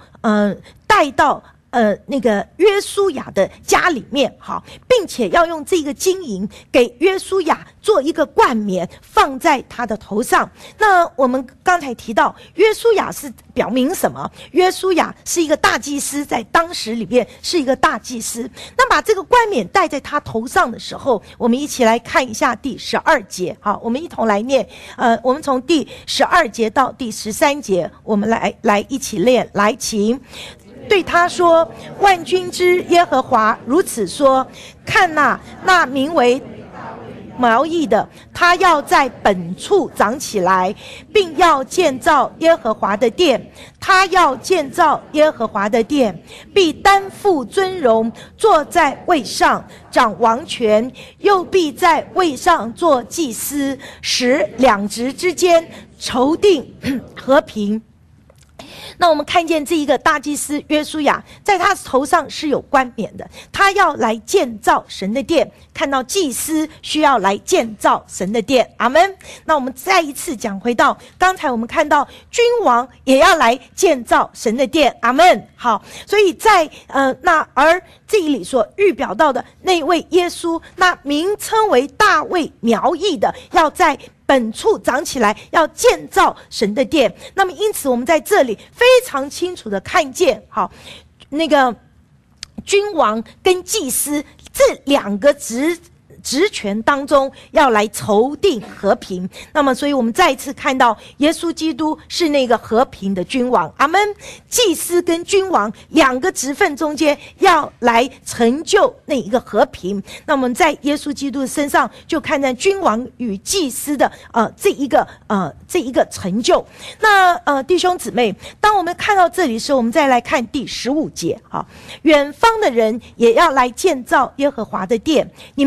那个约书亚的家里面并且要用这个金银给约书亚做一个冠冕，放在他的头上。那我们刚才提到约书亚是表明什么？约书亚是一个大祭司，在当时里面是一个大祭司。那把这个冠冕戴在他头上的时候，我们一起来看一下第12节我们一同来念我们从第12节到第13节，我们来一起念，来请。对他说，万军之耶和华如此说，看那名为苗裔的，他要在本处长起来，并要建造耶和华的殿。他要建造耶和华的殿，必担负尊荣，坐在位上掌王权，又必在位上做祭司，使两职之间筹定和平。那我们看见这一个大祭司约书亚，在他头上是有冠冕的，他要来建造神的殿。看到祭司需要来建造神的殿，阿们。那我们再一次讲回到刚才我们看到君王也要来建造神的殿，阿们。好，所以在而这里所预表到的那位耶稣，那名称为大卫苗裔的，要在本处长起来，要建造神的殿。那么因此我们在这里非常清楚的看见那个君王跟祭司这两个职权当中要来筹定和平。那么所以我们再一次看到耶稣基督是那个和平的君王，阿们。祭司跟君王两个职分中间要来成就那一个和平。那我们在耶稣基督身上就看见君王与祭司的这一个成就。那弟兄姊妹，当我们看到这里的时候，我们再来看第15节远方的人也要来建造耶和华的殿，你们就知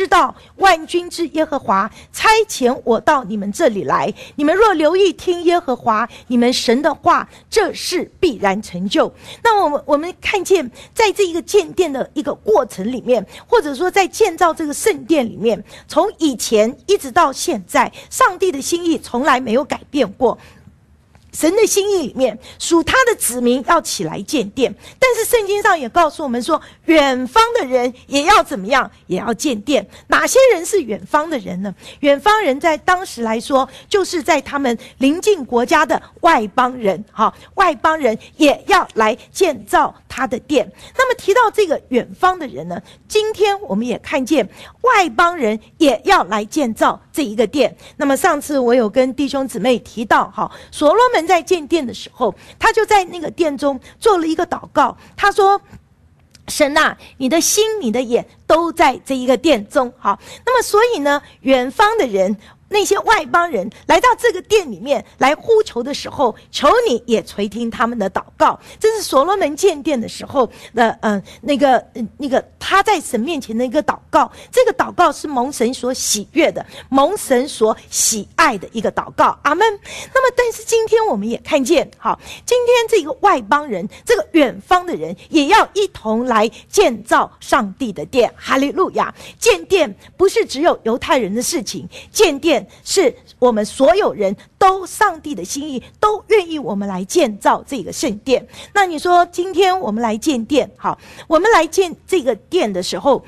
知道万军之耶和华差遣我到你们这里来，你们若留意听耶和华你们神的话，这事必然成就。那我们看见在这一个建殿的一个过程里面，或者说在建造这个圣殿里面，从以前一直到现在，上帝的心意从来没有改变过。神的心意里面，属他的子民要起来建殿，但是圣经上也告诉我们说，远方的人也要怎么样，也要建殿。哪些人是远方的人呢？远方人在当时来说，就是在他们邻近国家的外邦人，外邦人也要来建造他的殿。那么提到这个远方的人呢，今天我们也看见外邦人也要来建造这一个殿。那么上次我有跟弟兄姊妹提到，所罗门在建殿的时候，他就在那个殿中做了一个祷告，他说，神啊，你的心你的眼都在这一个殿中。好，那么所以呢，远方的人，那些外邦人来到这个殿里面来呼求的时候，求你也垂听他们的祷告。这是所罗门建殿的时候的那个他在神面前的一个祷告。这个祷告是蒙神所喜悦的，蒙神所喜爱的一个祷告。阿们。那么但是今天我们也看见，今天这个外邦人，这个远方的人也要一同来建造上帝的殿。哈利路亚。建殿不是只有犹太人的事情，建殿是我们所有人都上帝的心意，都愿意我们来建造这个圣殿。那你说今天我们来建殿，好，我们来建这个殿的时候，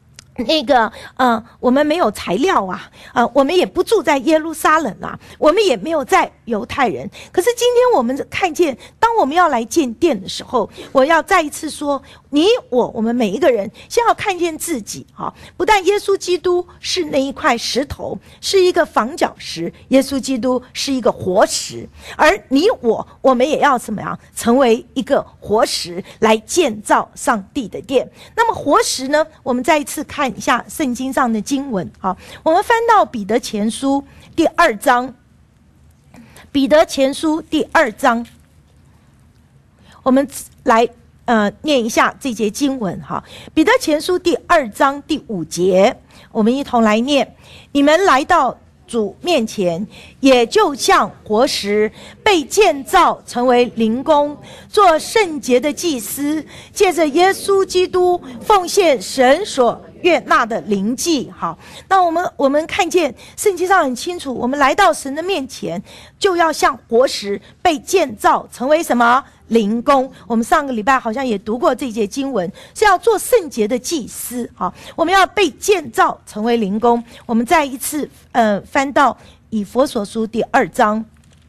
我们没有材料我们也不住在耶路撒冷我们也没有在犹太人。可是今天我们看见，当我们要来建殿的时候，我要再一次说，我们每一个人先要看见自己不但耶稣基督是那一块石头，是一个房角石，耶稣基督是一个活石，而我们也要怎么样成为一个活石，来建造上帝的殿。那么活石呢，我们再一次看一下圣经上的经文。我们翻到彼得前书第2章，彼得前书第2章，我们来念一下这节经文彼得前书第2章第5节，我们一同来念：你们来到主面前，也就像活石，被建造成为灵宫，做圣洁的祭司，借着耶稣基督奉献神所悦纳的灵祭。好，那我们看见圣经上很清楚，我们来到神的面前，就要像活石被建造成为什么？灵宫。我们上个礼拜好像也读过这节经文，是要做圣洁的祭司。好，我们要被建造成为灵宫。我们再一次翻到以弗所书第2章。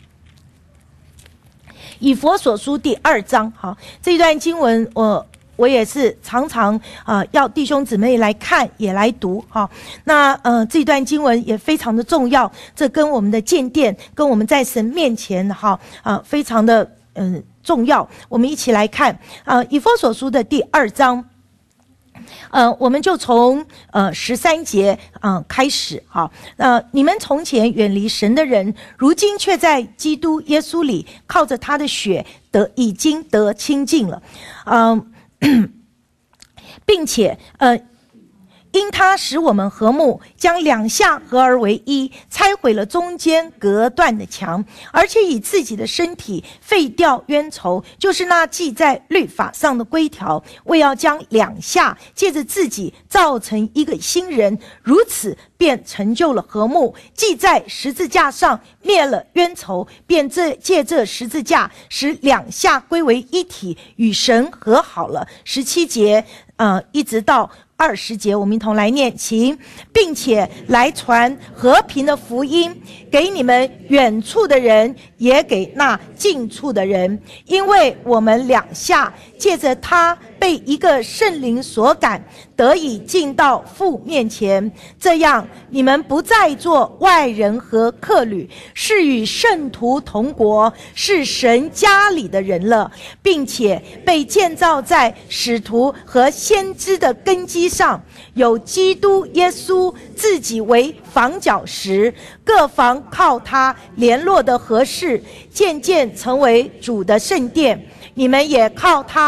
以弗所书第2章，好，这一段经文我也是常常要弟兄姊妹来看也来读那这段经文也非常的重要，这跟我们的建殿，跟我们在神面前非常的重要。我们一起来看以弗所书的第2章，我们就从13节开始你们从前远离神的人，如今却在基督耶稣里靠着他的血已经得清净了，并且因他使我们和睦，将两下合而为一，拆毁了中间隔断的墙，而且以自己的身体废掉冤仇，就是那记在律法上的规条，为要将两下借着自己造成一个新人，如此便成就了和睦。记在十字架上灭了冤仇，便借这十字架使两下归为一体，与神和好了。17节一直到20节，我们一同来念，请，并且来传和平的福音给你们远处的人，也给那近处的人，因为我们两下借着他被一个圣灵所感，得以进到父面前，这样你们不再做外人和客旅，是与圣徒同国，是神家里的人了，并且被建造在使徒和先知的根基上，有基督耶稣自己为房角石，各房靠他联络的合适，渐渐成为主的圣殿。你们也靠他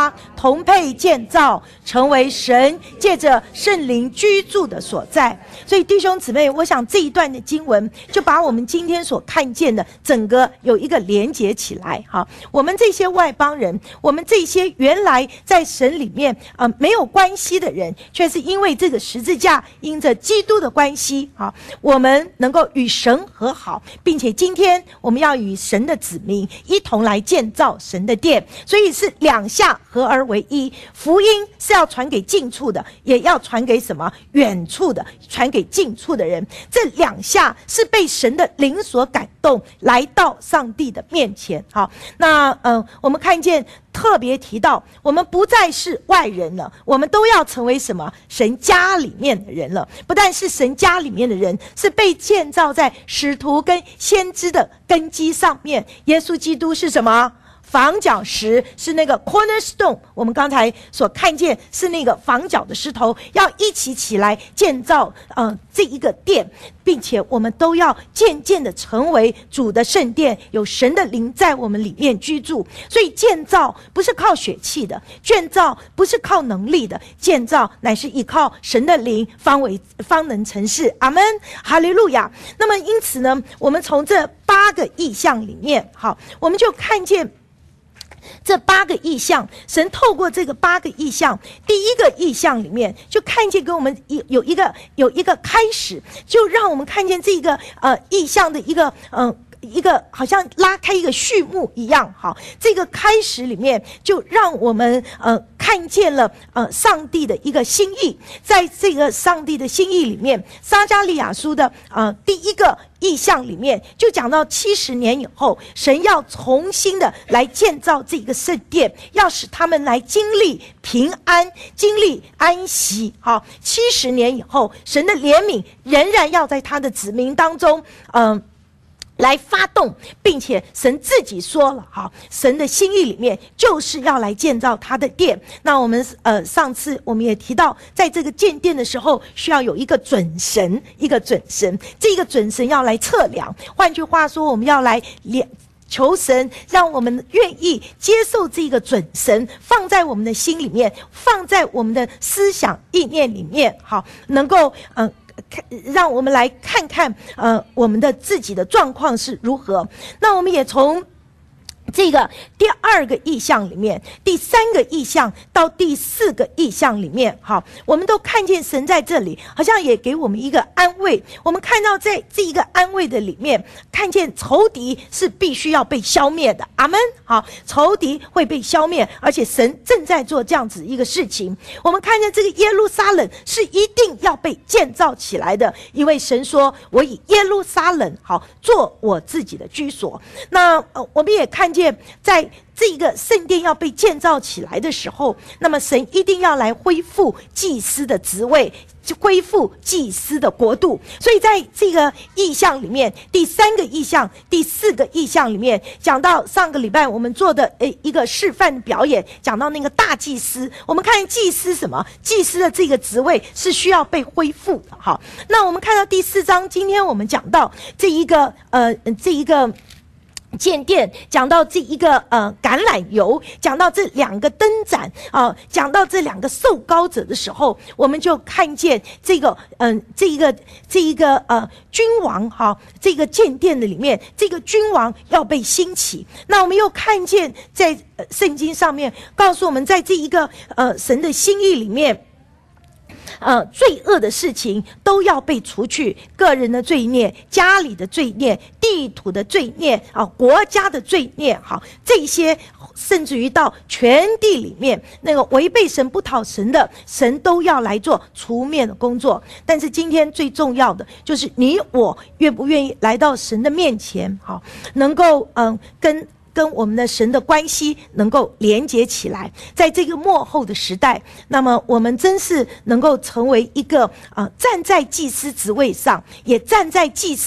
同配建造，成为神借着圣灵居住的所在。所以弟兄姊妹，我想这一段的经文就把我们今天所看见的整个有一个连结起来。好，我们这些外邦人，我们这些原来在神里面没有关系的人，却是因为这个十字架，因着基督的关系，好，我们能够与神和好，并且今天我们要与神的子民一同来建造神的殿。所以是两下合而为一，福音是要传给近处的，也要传给什么远处的，传给近处的人。这两下是被神的灵所感动，来到上帝的面前。好，那我们看见特别提到，我们不再是外人了，我们都要成为什么？神家里面的人了。不但是神家里面的人，是被建造在使徒跟先知的根基上面。耶稣基督是什么？房角石，是那个 cornerstone， 我们刚才所看见是那个房角的石头，要一起起来建造这一个殿，并且我们都要渐渐的成为主的圣殿，有神的灵在我们里面居住。所以建造不是靠血气的，建造不是靠能力的，建造乃是依靠神的灵方能成事。阿们，哈利路亚。那么因此呢，我们从这8个意象里面，好，我们就看见这8个意象，神透过这个8个意象，第一个意象里面就看见给我们有一个开始，就让我们看见这个意象的一个好像拉开一个序幕一样。好，这个开始里面就让我们看见了上帝的一个心意。在这个上帝的心意里面，撒迦利亚书的第一个意象里面就讲到70年以后，神要重新的来建造这个圣殿，要使他们来经历平安，经历安息。好，70年以后，神的怜悯仍然要在他的子民当中来发动，并且神自己说了，好，神的心意里面就是要来建造他的殿。那我们上次我们也提到，在这个建殿的时候需要有一个准绳，这个准绳要来测量。换句话说，我们要来求神让我们愿意接受这个准绳，放在我们的心里面，放在我们的思想意念里面，好，能够让我们来看看我们的自己的状况是如何。那我们也从这个第2个意象里面，第3个意象到第4个意象里面，好，我们都看见神在这里好像也给我们一个安慰。我们看到在这一个安慰的里面，看见仇敌是必须要被消灭的。阿们。好，仇敌会被消灭，而且神正在做这样子一个事情。我们看见这个耶路撒冷是一定要被建造起来的，因为神说，我以耶路撒冷好做我自己的居所。那我们也看见在这个圣殿要被建造起来的时候，那么神一定要来恢复祭司的职位，恢复祭司的国度。所以在这个意象里面，第3个意象、第4个意象里面，讲到上个礼拜我们做的一个示范表演，讲到那个大祭司。我们看祭司什么？祭司的这个职位是需要被恢复的。好，那我们看到第4章，今天我们讲到这一个建殿，讲到这一个橄榄油，讲到这2个灯盏讲到这2个受膏者的时候，我们就看见这个君王哈，这个建殿的里面，这个君王要被兴起。那我们又看见在圣经上面告诉我们，在这一个神的心意里面，罪恶的事情都要被除去，个人的罪孽、家里的罪孽、地土的罪孽国家的罪孽，好，这些甚至于到全地里面那个违背神不讨神的，神都要来做除灭的工作。但是今天最重要的就是你我愿不愿意来到神的面前，好，能够跟我们的神的关系能够连结起来。在这个末后的时代，那么我们真是能够成为一个站在祭司职位上，也站在祭司的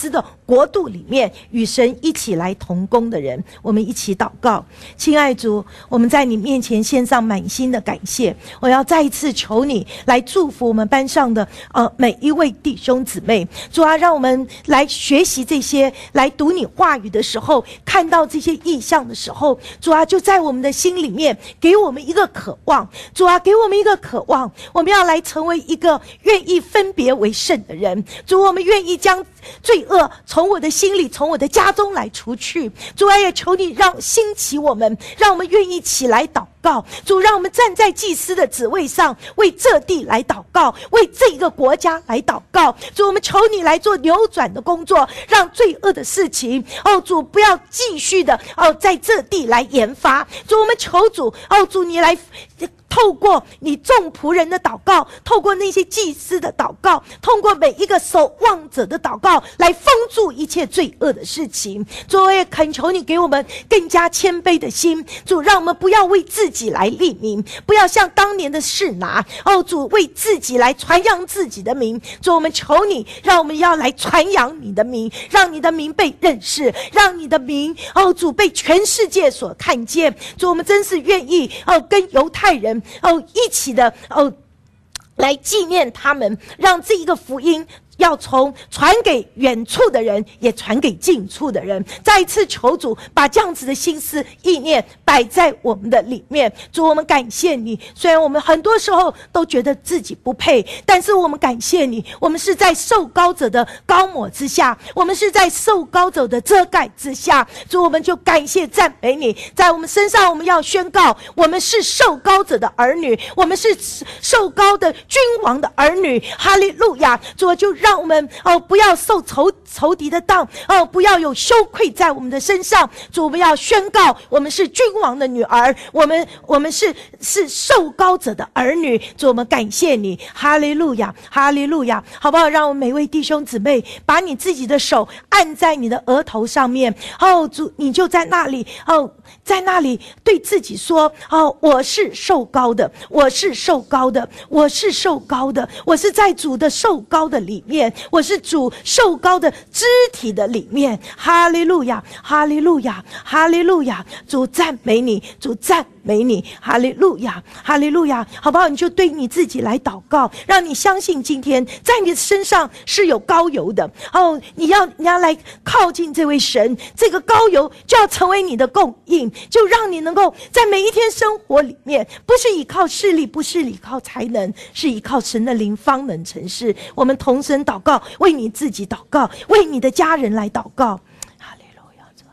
国度里面与神一起来同工的人。我们一起祷告。亲爱主，我们在你面前献上满心的感谢，我要再一次求你来祝福我们班上的每一位弟兄姊妹。主啊，让我们来学习这些，来读你话语的时候，看到这些异象的时候，主啊，就在我们的心里面给我们一个渴望。主啊，给我们一个渴望，我们要来成为一个愿意分别为圣的人。主，我们愿意将罪恶从我的心里，从我的家中来除去。主啊，也求你让兴起我们，让我们愿意起来祷告。主，让我们站在祭司的职位上，为这地来祷告，为这个国家来祷告。主，我们求你来做扭转的工作，让罪恶的事情主不要继续的在这地来研发。主，我们求主主你来透过你众仆人的祷告，透过那些祭司的祷告，透过每一个守望者的祷告，来封住一切罪恶的事情。主，我也恳求你给我们更加谦卑的心。主，让我们不要为自己来立名，不要像当年的示拿主为自己来传扬自己的名。主，我们求你，让我们要来传扬你的名，让你的名被认识，让你的名主被全世界所看见。主，我们真是愿意跟犹太人一起的来纪念他们，让这一个福音要从传给远处的人，也传给近处的人。再一次求主把这样子的心思意念摆在我们的里面。主，我们感谢你，虽然我们很多时候都觉得自己不配，但是我们感谢你，我们是在受膏者的膏抹之下，我们是在受膏者的遮盖之下。主，我们就感谢赞美你，在我们身上我们要宣告，我们是受膏者的儿女，我们是受膏的君王的儿女。哈利路亚。主，就让我们不要受仇敌的当，不要有羞愧在我们的身上。主，我们要宣告，我们是君王的女儿，我们是受膏者的儿女。主，我们感谢你，哈利路亚，哈利路亚，好不好？让我们每位弟兄姊妹把你自己的手按在你的额头上面。主，你就在那里在那里对自己说，我是受膏的，我是受膏的，我是受膏的，我是在主的受膏的里面，我是主受膏的肢体的里面。哈利路亚，哈利路亚，哈利路亚。主，赞美你，主，赞美你，哈利路亚，哈利路亚，好不好？你就对你自己来祷告，让你相信今天在你的身上是有膏油的。你要来靠近这位神，这个膏油就要成为你的供应，就让你能够在每一天生活里面，不是依靠势力，不是依靠才能，是依靠神的灵方能成事。我们同声祷告，为你自己祷告，为你的家人来祷告。哈利路亚，主，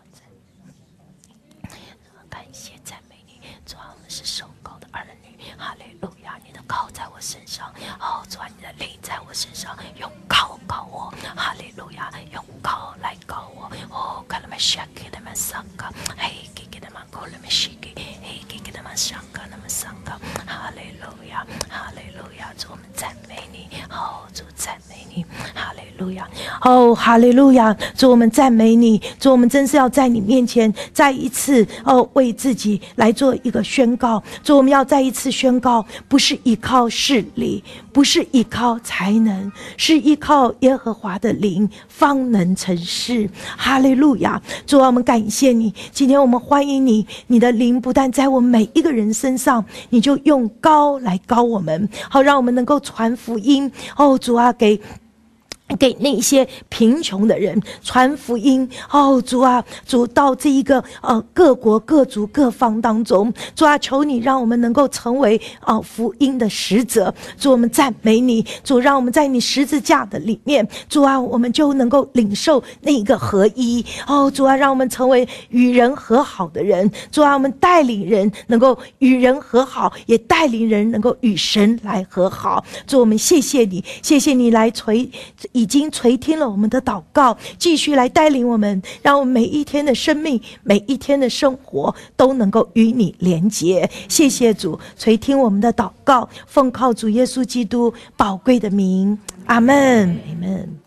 感谢赞美你。主，我们是受膏的儿女。哈利路亚，你的膏在我身上，主，你的灵在我身上，用膏膏我。哈利路亚，用膏来膏我。卡拉玛西给他们上个，嘿，给他们过了没西给，嘿，给他们上个那么上个。哈利路亚，哈利路亚，主，我们赞美你。主，赞美你，哈利路亚，哈利路亚，主，我们赞美你。主，我们真是要在你面前再一次为自己来做一个宣告。主，我们要再一次宣告，不是依靠势力，不是依靠才能，是依靠耶和华的灵方能成事。哈利路亚。主，我们感谢你，今天我们欢迎你，你的灵不但在我们每一个人身上，你就用膏来膏我们，好让我们能够传福音。主啊，给那些贫穷的人传福音。主啊，主，到这一个各国各族各方当中，主啊，求你让我们能够成为福音的使者。主，我们赞美你。主，让我们在你十字架的里面，主啊，我们就能够领受那一个合一。主啊，让我们成为与人和好的人。主啊，我们带领人能够与人和好，也带领人能够与神来和好。主，我们谢谢你，谢谢你来已经垂听了我们的祷告，继续来带领我们，让我们每一天的生命，每一天的生活都能够与你连结。谢谢主垂听我们的祷告，奉靠主耶稣基督宝贵的名，阿们，阿们。